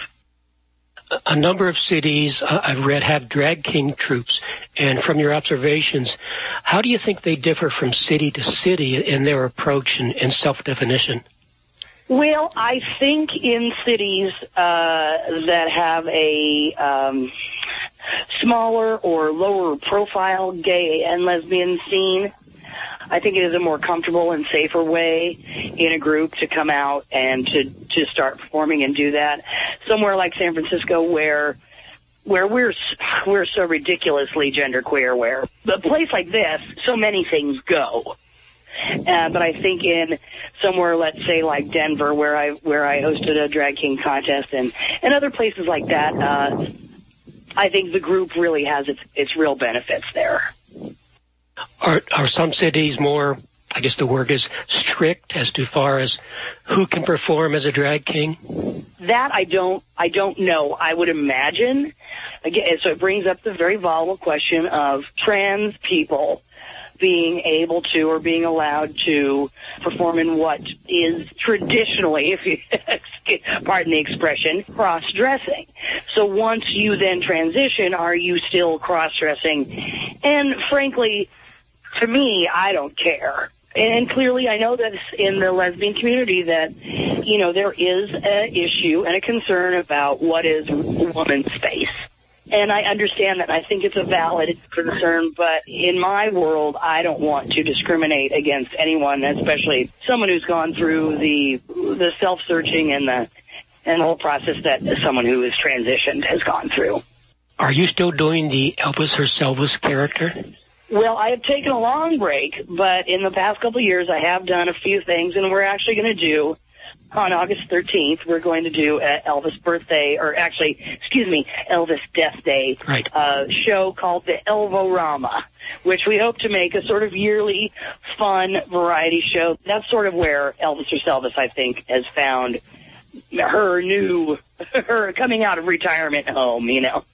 A number of cities uh, I've read have drag king troupes, and from your observations, how do you think they differ from city to city in their approach and, and self-definition? Well, I think in cities uh, that have a um, smaller or lower profile gay and lesbian scene, I think it is a more comfortable and safer way in a group to come out and to, to start performing and do that. Somewhere like San Francisco where where we're we're so ridiculously genderqueer, where a place like this, so many things go. Uh, but I think in somewhere, let's say like Denver, where I where I hosted a drag king contest, and, and other places like that, uh, I think the group really has its its real benefits there. Are are some cities more, I guess the word is, strict as to far as who can perform as a drag king? That I don't I don't know. I would imagine. Again, so it brings up the very volatile question of trans people being able to or being allowed to perform in what is traditionally, if you pardon the expression, cross-dressing. So once you then transition, are you still cross-dressing? And frankly, to me, I don't care. And clearly, I know that in the lesbian community that, you know, there is an issue and a concern about what is woman's space. And I understand that. I think it's a valid concern, but in my world, I don't want to discriminate against anyone, especially someone who's gone through the the self-searching and the and the whole process that someone who is transitioned has gone through. Are you still doing the Elvis Herselvis character? Well, I have taken a long break, but in the past couple of years, I have done a few things, and we're actually going to do, on August thirteenth, we're going to do an Elvis birthday, or actually, excuse me, Elvis Death Day right. uh, show called the Elvorama, which we hope to make a sort of yearly fun variety show. That's sort of where Elvis Herselvis, I think, has found her new, her coming out of retirement home, you know.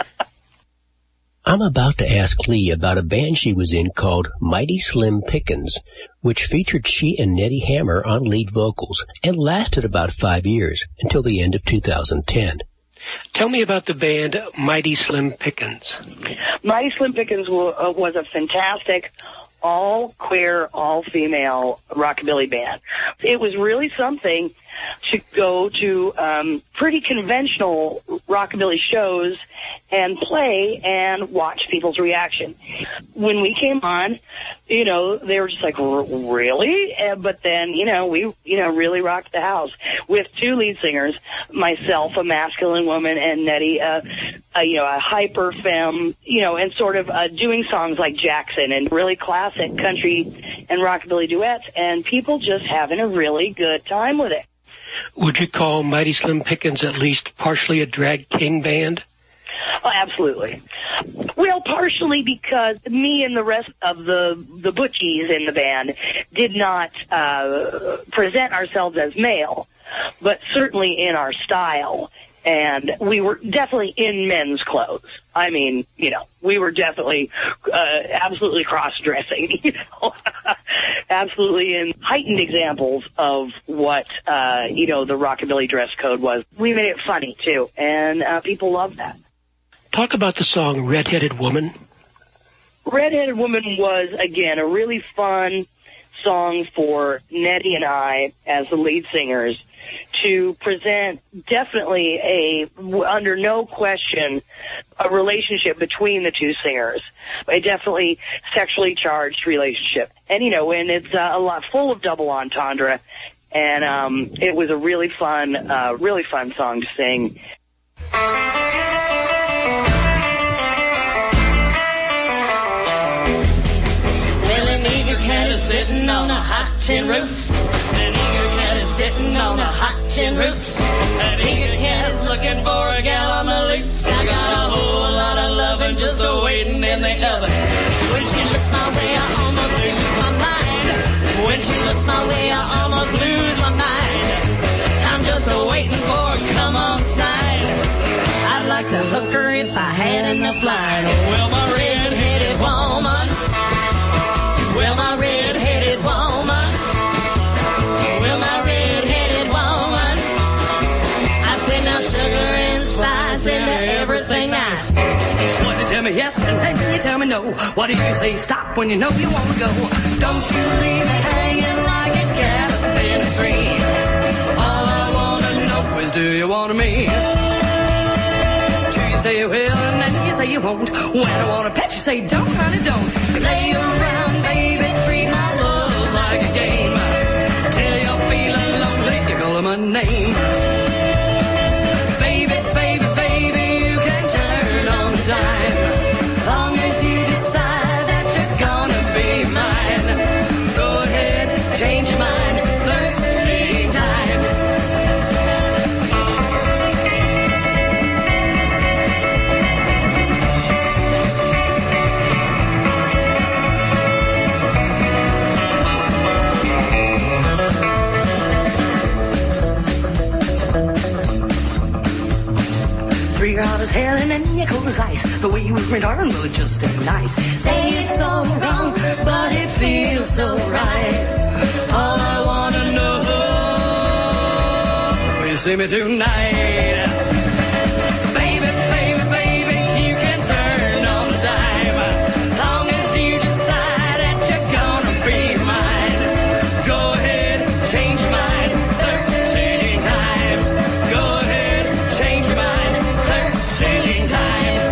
I'm about to ask Lee about a band she was in called Mighty Slim Pickens, which featured she and Nettie Hammer on lead vocals and lasted about five years until the end of two thousand ten. Tell me about the band Mighty Slim Pickens. Mighty Slim Pickens was a fantastic all-queer, all-female rockabilly band. It was really something to go to um, pretty conventional rockabilly shows and play and watch people's reaction. When we came on, you know, they were just like, really? And, but then, you know, we, you know, really rocked the house with two lead singers, myself, a masculine woman, and Nettie, uh, a, you know, a hyper femme, you know, and sort of uh, doing songs like Jackson and really classic country and rockabilly duets, and people just having a really good time with it. Would you call Mighty Slim Pickens at least partially a drag king band? Oh, absolutely. Well, partially because me and the rest of the the butchies in the band did not uh, present ourselves as male, but certainly in our style. And we were definitely in men's clothes. I mean, you know, we were definitely uh, absolutely cross-dressing, you know, absolutely in heightened examples of what, uh, you know, the rockabilly dress code was. We made it funny, too, and uh, people loved that. Talk about the song Redheaded Woman. Redheaded Woman was, again, a really fun song for Nettie and I as the lead singers to present definitely a, under no question, a relationship between the two singers. A definitely sexually charged relationship. And, you know, and it's uh, a lot full of double entendre. And um, it was a really fun, uh, really fun song to sing. Well, an eager cat is sitting on a hot tin roof. An eager cat is sitting on a hot tin roof. An eager cat is looking for a gal on the loose. I got a whole lot of loving just a waiting in the oven. When she looks my way, I almost lose my mind. When she looks my way, I almost lose my mind. I'm just a waiting for a come on sign. I'd like to hook her if I had enough line. Well, my red-headed woman. Well, my red-headed woman. Well, my red-headed woman. I say now sugar and spice into everything nice. What you tell me yes and then you tell me no. What do you say stop when you know you want to go? Don't you leave me hanging like a cat up in a tree. All I want to know is do you want me? Do you say you will and then you say you won't? When I want to pet you say don't, honey, don't. Lay around, baby, treat my was Helen and Nichols Ice. The way we went on was just nice. Say it's so wrong, but it feels so right. All I wanna know, will you see me tonight? Baby, baby, baby, you can turn on the dime. Long as you decide that you're gonna be mine. Go ahead, change your mind thirteen times. Go ahead, change your mind thirteen times.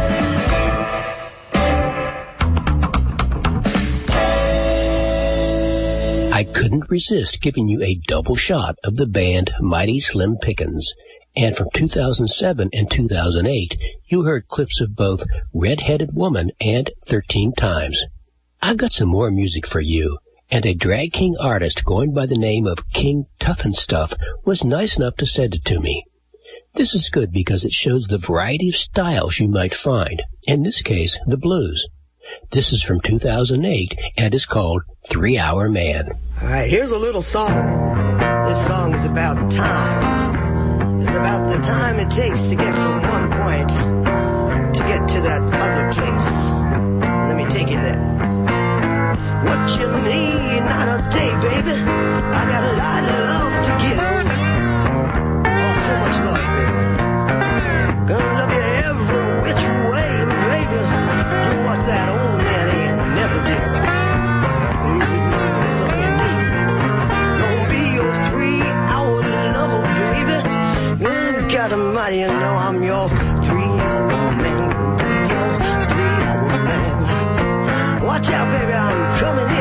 I couldn't resist giving you a double shot of the band Mighty Slim Pickens. And from two thousand seven and two thousand eight, you heard clips of both Red-Headed Woman and thirteen times. I've got some more music for you, and a drag king artist going by the name of King Tuffenstuff was nice enough to send it to me. This is good because it shows the variety of styles you might find, in this case, the blues. This is from two thousand eight and is called Three Hour Man. All right, here's a little song. This song is about time. It's about the time it takes to get from one point to get to that other place. Let me take you there. What you need, not a day, baby. I got a lot of love to give. Oh, so much love, baby. Gonna love you every which way, baby. Do what that old man ain't never did. Mm-hmm. Give me something you need. Gonna be your three-hour lover, baby. Good God Almighty, you know I'm your three-hour man. Be your three-hour man. Watch out, baby, I'm coming in.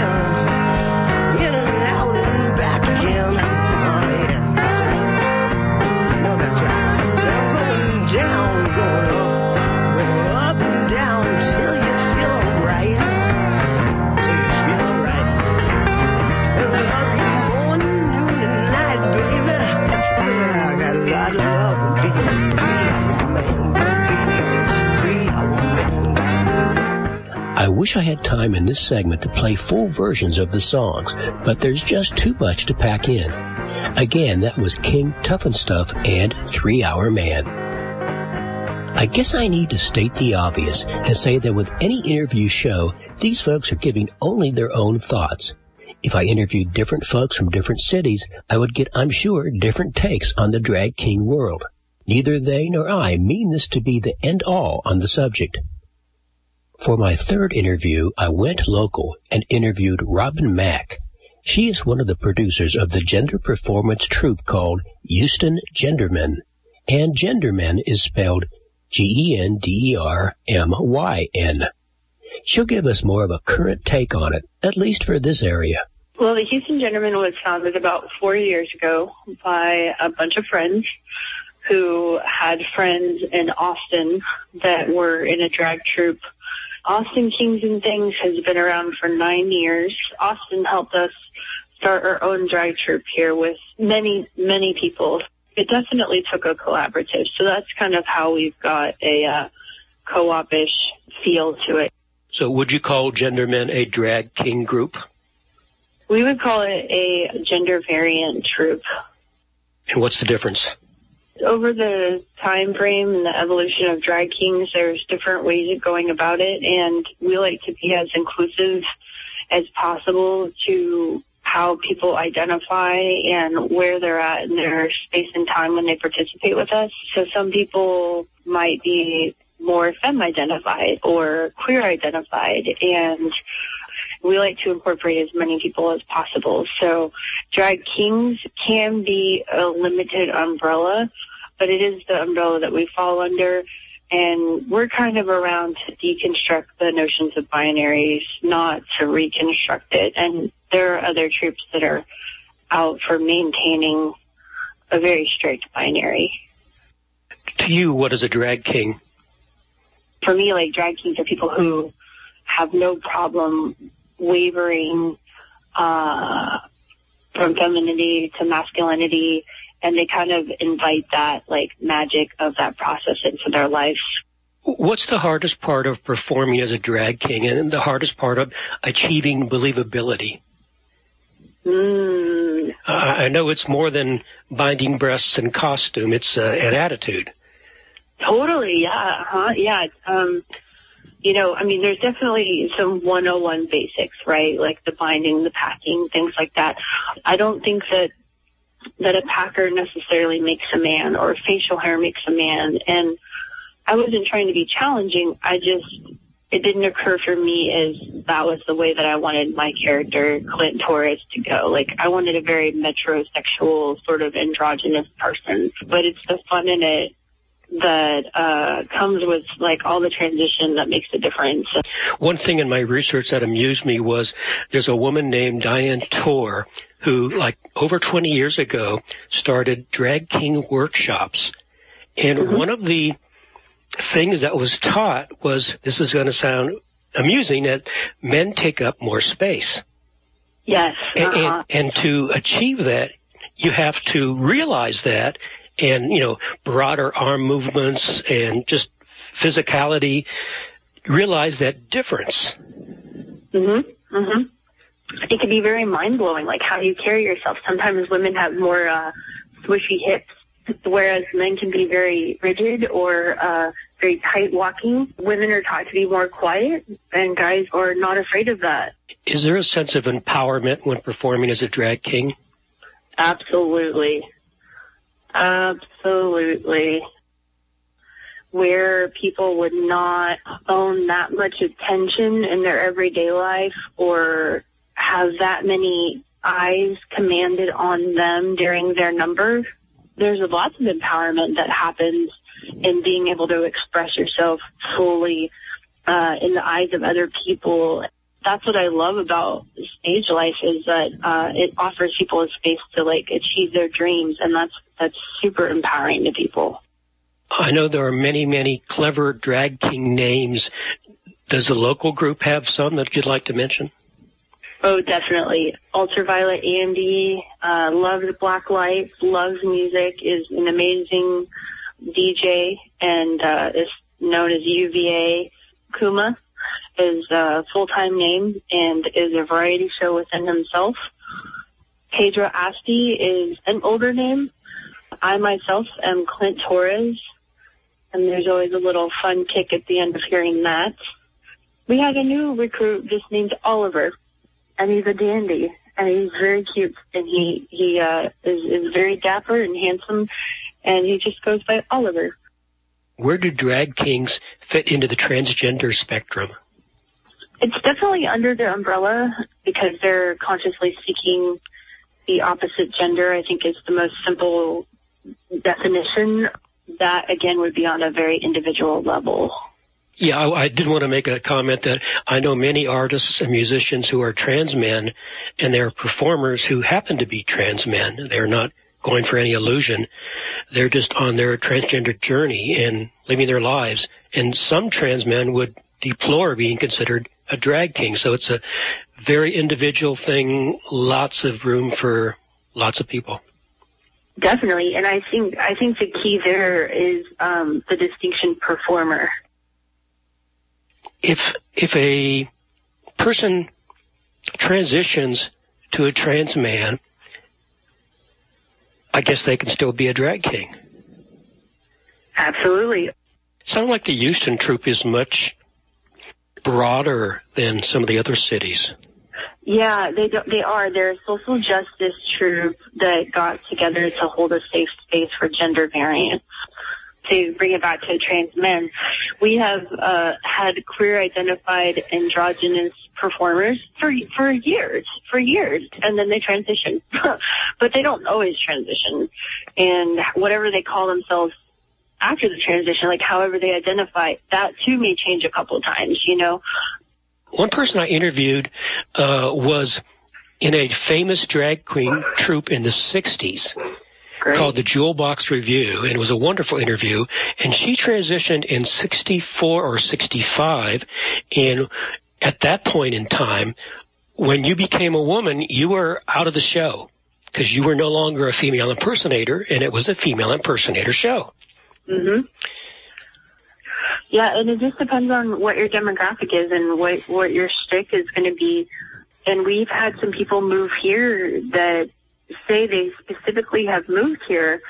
In and out and back again. Oh, yeah, that's right. You know that's right. So I'm going down, going up. Going up and down till you feel right. Till you feel right. And I love you morning, noon, and night, baby. Yeah, I got a lot of love and be a three-hour man. Gonna be a three-hour man. I wish I had time in this segment to play full versions of the songs, but there's just too much to pack in. Again, that was King Tuffenstuff and Three Hour Man. I guess I need to state the obvious and say that with any interview show, these folks are giving only their own thoughts. If I interviewed different folks from different cities, I would get, I'm sure, different takes on the drag king world. Neither they nor I mean this to be the end-all on the subject. For my third interview, I went local and interviewed Robin Mack. She is one of the producers of the gender performance troupe called Houston Gendermen, and Gendermen is spelled G E N D E R M Y N. She'll give us more of a current take on it, at least for this area. Well, the Houston Gendermen was founded about four years ago by a bunch of friends who had friends in Austin that were in a drag troupe. Austin Kings and Things has been around for nine years. Austin helped us start our own drag troupe here with many, many people. It definitely took a collaborative, so that's kind of how we've got a uh, co-op-ish feel to it. So would you call Gendermen a drag king group? We would call it a gender variant troupe. And what's the difference? Over the time frame and the evolution of drag kings, there's different ways of going about it, and we like to be as inclusive as possible to how people identify and where they're at in their space and time when they participate with us. So some people might be more femme-identified or queer-identified, and we like to incorporate as many people as possible. So drag kings can be a limited umbrella, but it is the umbrella that we fall under, and we're kind of around to deconstruct the notions of binaries, not to reconstruct it. And there are other troupes that are out for maintaining a very strict binary. To you, what is a drag king? For me, like, drag kings are people who have no problem wavering uh, from femininity to masculinity, and they kind of invite that, like, magic of that process into their life. What's the hardest part of performing as a drag king and the hardest part of achieving believability? Mm. Uh, I know it's more than binding breasts and costume. It's uh, an attitude. Totally, yeah, huh? Yeah, um, you know, I mean, there's definitely some one oh one basics, right? Like the binding, the packing, things like that. I don't think that that a packer necessarily makes a man or facial hair makes a man. And I wasn't trying to be challenging. I just, it didn't occur for me as that was the way that I wanted my character, Clint Torres, to go. Like, I wanted a very metrosexual, sort of androgynous person. But it's the fun in it that uh, comes with, like, all the transition that makes a difference. One thing in my research that amused me was there's a woman named Diane Torr who, like, over twenty years ago, started drag king workshops. And mm-hmm. one of the things that was taught was, this is going to sound amusing, that men take up more space. Yes. Uh-huh. And, and, and to achieve that, you have to realize that, and, you know, broader arm movements and just physicality, realize that difference. Mm-hmm. Mm-hmm. It can be very mind-blowing, like how you carry yourself. Sometimes women have more uh, swishy hips, whereas men can be very rigid or uh, very tight walking. Women are taught to be more quiet, and guys are not afraid of that. Is there a sense of empowerment when performing as a drag king? Absolutely. Absolutely. Where people would not own that much attention in their everyday life or have that many eyes commanded on them during their number, there's lots of empowerment that happens in being able to express yourself fully uh, in the eyes of other people. That's what I love about stage life, is that uh, it offers people a space to, like, achieve their dreams, and that's that's super empowering to people. I know there are many, many clever drag king names. Does the local group have some that you'd like to mention? Oh, definitely. Ultraviolet Andy, uh, loves Black Lights, loves music, is an amazing D J, and uh, is known as U V A. Kuma is a full-time name and is a variety show within himself. Pedro Asti is an older name. I myself am Clint Torres, and there's always a little fun kick at the end of hearing that. We had a new recruit just named Oliver, and he's a dandy, and he's very cute, and he, he uh, is, is very dapper and handsome, and he just goes by Oliver. Where do drag kings fit into the transgender spectrum? It's definitely under the umbrella because they're consciously seeking the opposite gender, I think, is the most simple definition. That, again, would be on a very individual level. Yeah, I, I did want to make a comment that I know many artists and musicians who are trans men, and they're performers who happen to be trans men. They're not going for any illusion. They're just on their transgender journey and living their lives. And some trans men would deplore being considered a drag king. So it's a very individual thing, lots of room for lots of people. Definitely. And I think I think the key there is um, the distinction performer. If if a person transitions to a trans man, I guess they can still be a drag king. Absolutely. Sounds like the Houston troupe is much broader than some of the other cities. Yeah, they do, they are. They're a social justice troupe that got together to hold a safe space for gender variance. To bring it back to trans men, we have uh, had queer-identified androgynous performers for for years, for years, and then they transition. But they don't always transition. And whatever they call themselves after the transition, like however they identify, that too may change a couple of times, you know. One person I interviewed uh, was in a famous drag queen troupe in the sixties. Great. Called the Jewel Box Review, and it was a wonderful interview. And she transitioned in sixty-four or sixty-five, and at that point in time, when you became a woman, you were out of the show because you were no longer a female impersonator, and it was a female impersonator show. Mm-hmm. Yeah, and it just depends on what your demographic is and what, what your shtick is going to be. And we've had some people move here that say they specifically have moved here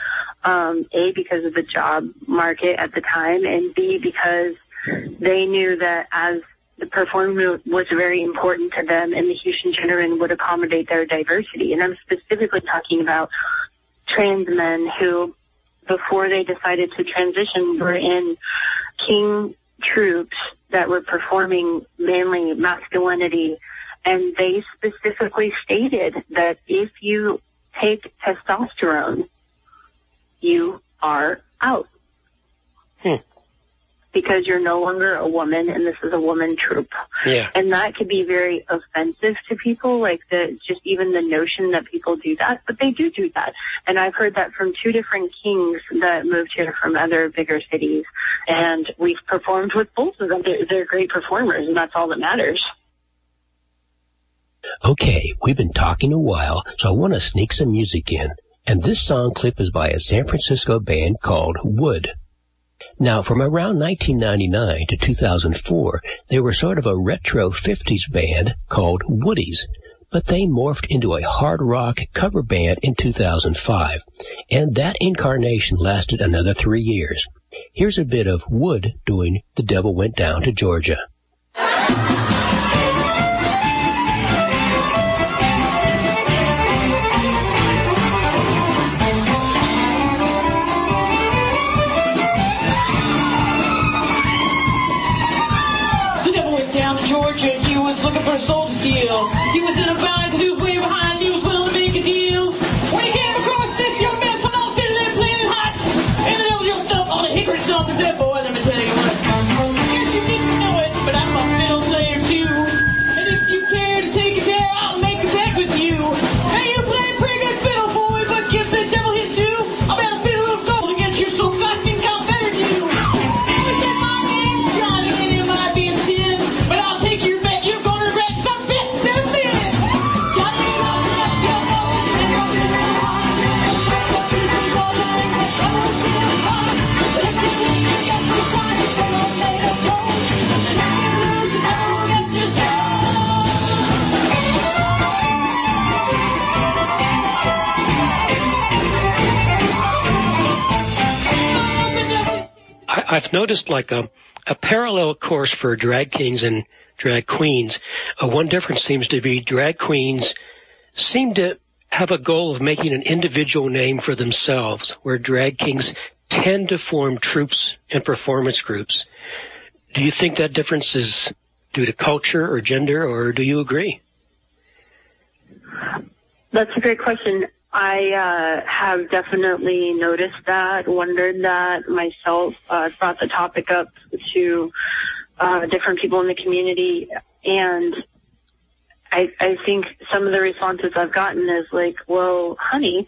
Um, A, because of the job market at the time, and B, because they knew that as the performance was very important to them, and the Houston Gentlemen would accommodate their diversity. And I'm specifically talking about trans men who, before they decided to transition, were in King troops that were performing mainly masculinity. And they specifically stated that if you take testosterone, you are out. Hmm. Because you're no longer a woman, and this is a woman troupe. Yeah. And that could be very offensive to people, like the just even the notion that people do that, but they do do that. And I've heard that from two different kings that moved here from other bigger cities, and we've performed with both of them. They're, they're great performers, and that's all that matters. Okay, we've been talking a while, so I want to sneak some music in. And this song clip is by a San Francisco band called Wood. Now, from around nineteen ninety-nine to two thousand four, they were sort of a retro fifties band called Woodies, but they morphed into a hard rock cover band in two thousand five, and that incarnation lasted another three years. Here's a bit of Wood doing The Devil Went Down to Georgia. Soul to steal. He was in a bind because he was way behind. He was willing to make a deal. When he came across this young man, some old fiddle and playing hot. And the devil jumped up on a hickory stump and said, boy, let me tell you what. I guess you didn't know it, but I'm a fiddle player too. And if you care to take a dare, I'll make a bet with you. Hey, you play a pretty good fiddle, boy, but give the devil his due. I'll bet a fiddle of gold against your soul, 'cause I think I'm better than you. You said my name's Johnny, and it might be a sin, but I'll take your bet. You're going to regret some bits. I've noticed like a, a parallel course for drag kings and drag queens. Uh, one difference seems to be drag queens seem to have a goal of making an individual name for themselves, where drag kings tend to form troupes and performance groups. Do you think that difference is due to culture or gender, or do you agree? That's a great question. I uh, have definitely noticed that, wondered that myself, uh, brought the topic up to uh, different people in the community, and I, I think some of the responses I've gotten is like, well, honey,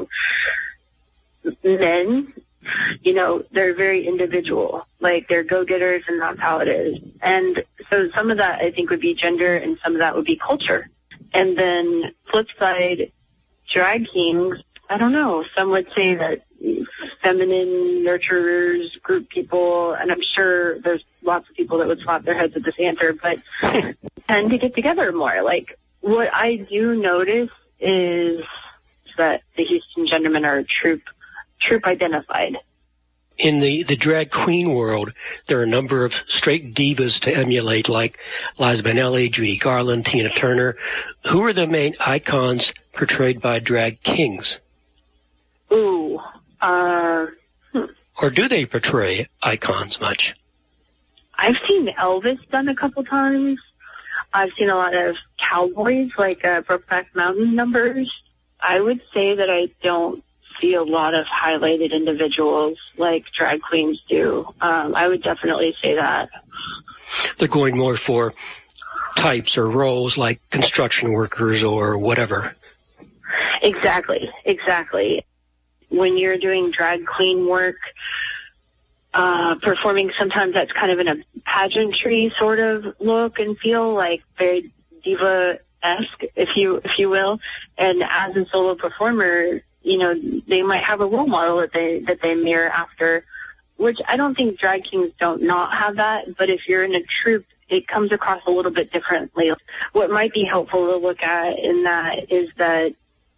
men, you know, they're very individual, like they're go-getters, and that's how it is. And so some of that I think would be gender, and some of that would be culture. And then flip side, drag kings, I don't know. Some would say that feminine nurturers, group people, and I'm sure there's lots of people that would slap their heads at this answer, but tend to get together more. Like, what I do notice is that the Houston Gentlemen are troop, troop identified. In the, the drag queen world, there are a number of straight divas to emulate, like Liza Minnelli, Judy Garland, Tina Turner. Who are the main icons portrayed by drag kings? Ooh. Uh, hmm. Or do they portray icons much? I've seen Elvis done a couple times. I've seen a lot of cowboys, like uh, Brokeback Mountain numbers. I would say that I don't see a lot of highlighted individuals like drag queens do. Um, I would definitely say that. They're going more for types or roles like construction workers or whatever. Exactly, exactly. When you're doing drag queen work, uh, performing, sometimes that's kind of in a pageantry sort of look and feel, like very diva-esque, if you, if you will. And as a solo performer, you know, they might have a role model that they, that they mirror after, which I don't think drag kings don't not have that, but if you're in a troupe, it comes across a little bit differently. What might be helpful to look at in that is that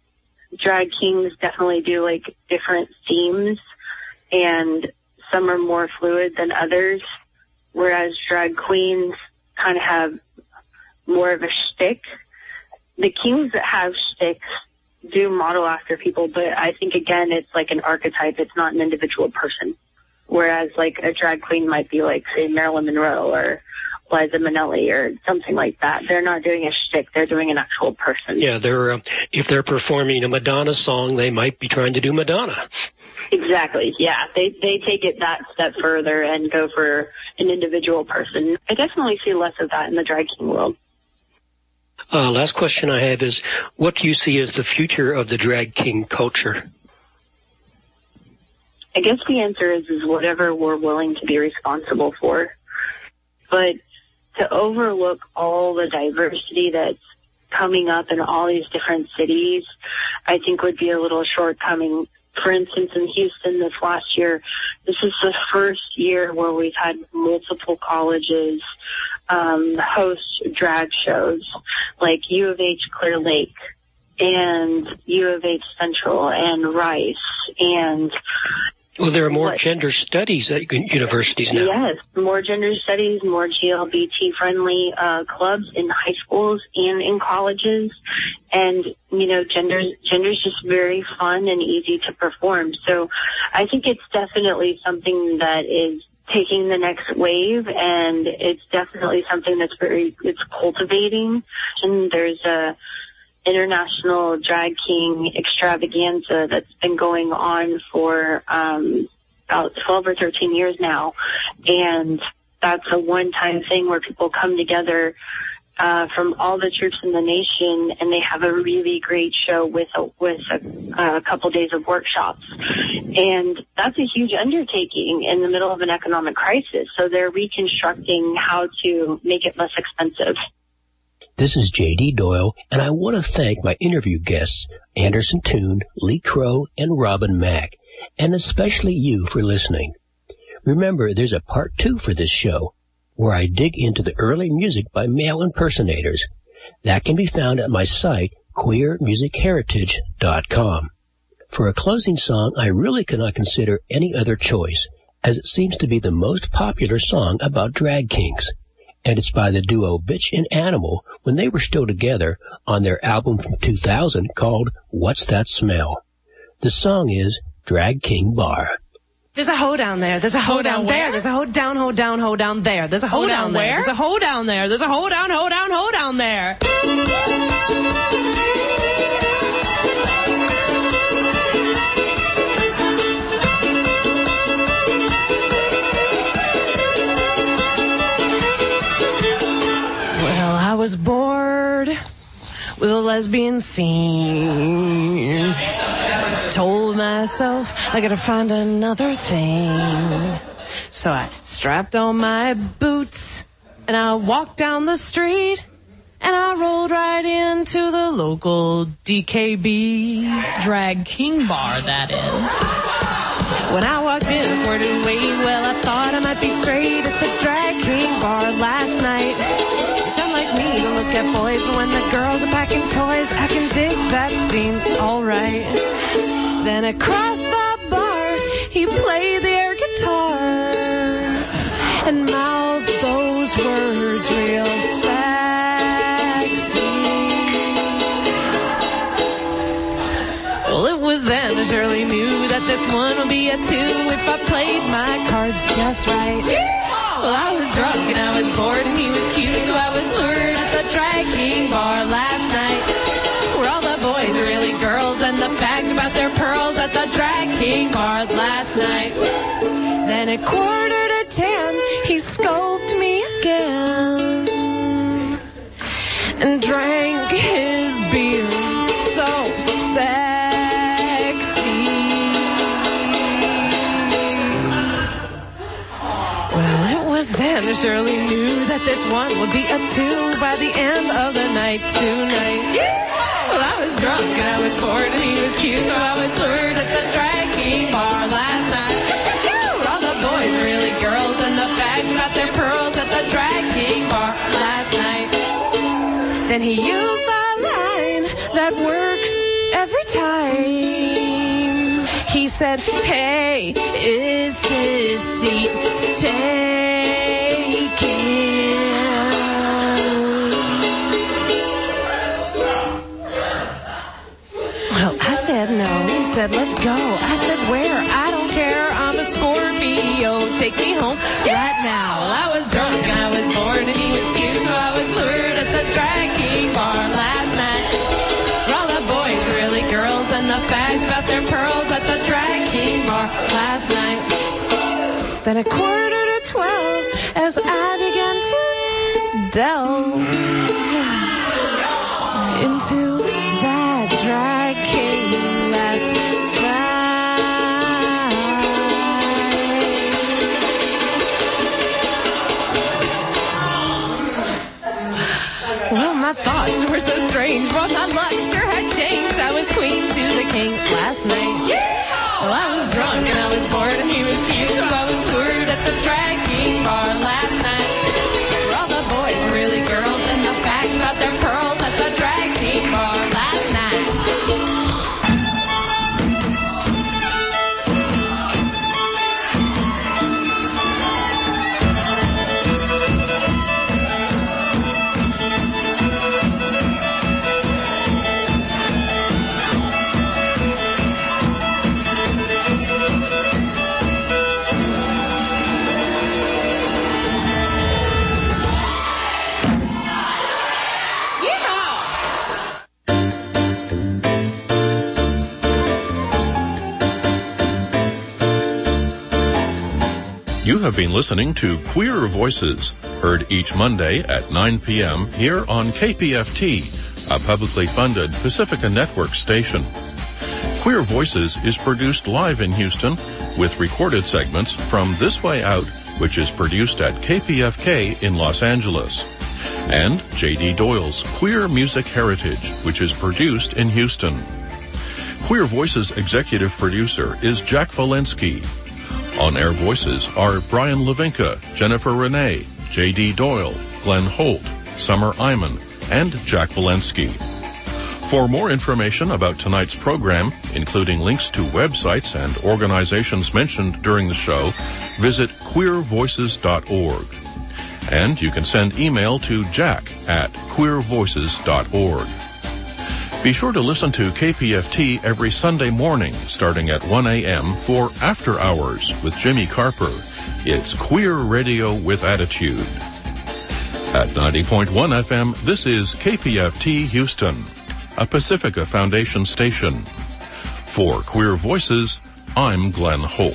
drag kings definitely do like different themes, and some are more fluid than others, whereas drag queens kind of have more of a shtick. The kings that have shticks do model after people, but I think, again, it's like an archetype. It's not an individual person. Whereas, like, a drag queen might be like, say, Marilyn Monroe or Liza Minnelli or something like that. They're not doing a shtick. They're doing an actual person. Yeah, they're uh, if they're performing a Madonna song, they might be trying to do Madonna. Exactly, yeah. They they take it that step further and go for an individual person. I definitely see less of that in the drag king world. Uh, last question I have is, what do you see as the future of the drag king culture? I guess the answer is, is whatever we're willing to be responsible for. But to overlook all the diversity that's coming up in all these different cities, I think would be a little shortcoming. For instance, in Houston this last year, this is the first year where we've had multiple colleges um, host drag shows, like U of H Clear Lake and U of H Central and Rice and... Well, there are more what? gender studies at universities now. Yes, more gender studies, more G L B T-friendly uh, clubs in high schools and in colleges. And, you know, gender gender's just very fun and easy to perform. So I think it's definitely something that is taking the next wave, and it's definitely something that's very, it's cultivating. And there's a international drag king extravaganza that's been going on for um, about twelve or thirteen years now, and that's a one-time thing where people come together uh, from all the troops in the nation, and they have a really great show with a, with a, a couple days of workshops, and that's a huge undertaking in the middle of an economic crisis. So they're reconstructing how to make it less expensive. This is J D Doyle, and I want to thank my interview guests, Anderson Toon, Lee Crow, and Robin Mack, and especially you for listening. Remember, there's a part two for this show, where I dig into the early music by male impersonators. That can be found at my site, queer music heritage dot com. For a closing song, I really cannot consider any other choice, as it seems to be the most popular song about drag kings. And it's by the duo Bitch and Animal when they were still together on their album from two thousand called What's That Smell? The song is Drag King Bar. There's a hoe down there. There's a hoe, hoe down, down there. There's a hoe down, hoe down, hoe down there. There's a hoe, hoe down, down there. There's a hoe down there. There's a hoe down, hoe down, hoe down there. I was bored with a lesbian scene. Told myself I gotta find another thing. So I strapped on my boots and I walked down the street and I rolled right into the local D K B. Drag King Bar, that is. When I walked in for to wait, well, I thought I might be straight at the Drag King Bar last night. Me to look at boys, but when the girls are packing toys, I can dig that scene alright. Then across the bar, he played the air guitar and mouthed those words real sexy. Well, it was then I surely knew that this one would be a two if I played my cards just right. Well, I was drunk and I was bored and he was cute, so I was lured at the Drag King Bar last night, where all the boys are really girls and the fags about their pearls at the Drag King Bar last night. Then at quarter to ten, he scoped me again and drank his beer so sexy. Then I surely knew that this one would be a two by the end of the night tonight. Yeah! Well, I was drunk and I was bored and he was cute, so I was lured at the Drag King Bar last night. Yeah! All the boys are really girls and the fags got their pearls at the Drag King Bar last night. Then he used the line that works every time. said, hey, is this seat taken? Well, I said no. He said, let's go. I said, where? I don't care. I'm a Scorpio. Take me home right now. Well, I was drunk and I was bored and he was cute, so I was lured at the Drag King bar last night. For all the boys, really girls, and the fags about their pearls at the Drag King bar last night. Then a quarter to twelve as I began to delve into that Drag King last night. Well, my thoughts were so strange, but my luck sure had changed. I was queen to the king last night. Yeah! Well, I was drunk and I was bored and he was cute, so I was lured at the Drag King bar last night. For all the boys, really girls, and the facts about their pearls at the Drag King bar last night. You have been listening to Queer Voices, heard each Monday at nine p.m. here on K P F T, a publicly funded Pacifica Network station. Queer Voices is produced live in Houston with recorded segments from This Way Out, which is produced at K P F K in Los Angeles, and J D Doyle's Queer Music Heritage, which is produced in Houston. Queer Voices executive producer is Jack Walensky. On-air voices are Brian Levinka, Jennifer Renee, J D Doyle, Glenn Holt, Summer Iman, and Jack Walensky. For more information about tonight's program, including links to websites and organizations mentioned during the show, visit queer voices dot org. And you can send email to jack at queer voices dot org. Be sure to listen to K P F T every Sunday morning starting at one a.m. for After Hours with Jimmy Carper. It's Queer Radio with Attitude. At ninety point one F M, this is K P F T Houston, a Pacifica Foundation station. For Queer Voices, I'm Glenn Holt.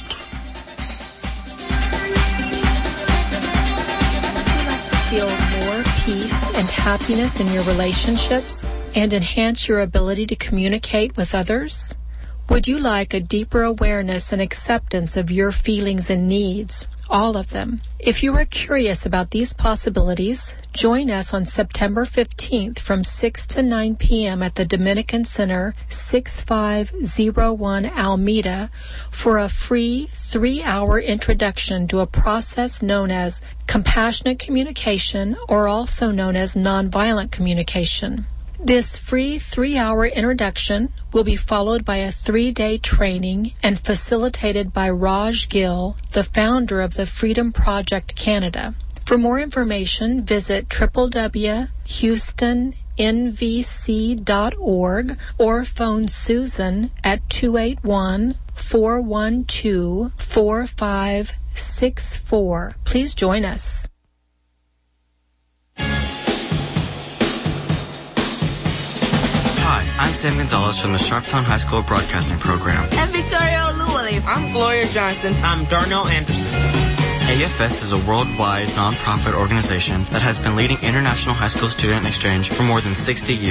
Would you like to feel more peace and happiness in your relationships and enhance your ability to communicate with others? Would you like a deeper awareness and acceptance of your feelings and needs, all of them? If you are curious about these possibilities, join us on September fifteenth from six to nine p.m. at the Dominican Center, sixty-five oh one Alameda, for a free three-hour introduction to a process known as compassionate communication, or also known as nonviolent communication. This free three-hour introduction will be followed by a three-day training and facilitated by Raj Gill, the founder of the Freedom Project Canada. For more information, visit w w w dot houston n v c dot org or phone Susan at two eight one, four one two, four five six four. Please join us. Hi, I'm Sam Gonzalez from the Sharpstown High School Broadcasting Program. I'm Victoria Oluwale. I'm Gloria Johnson. I'm Darnell Anderson. A F S is a worldwide nonprofit organization that has been leading international high school student exchange for more than sixty years.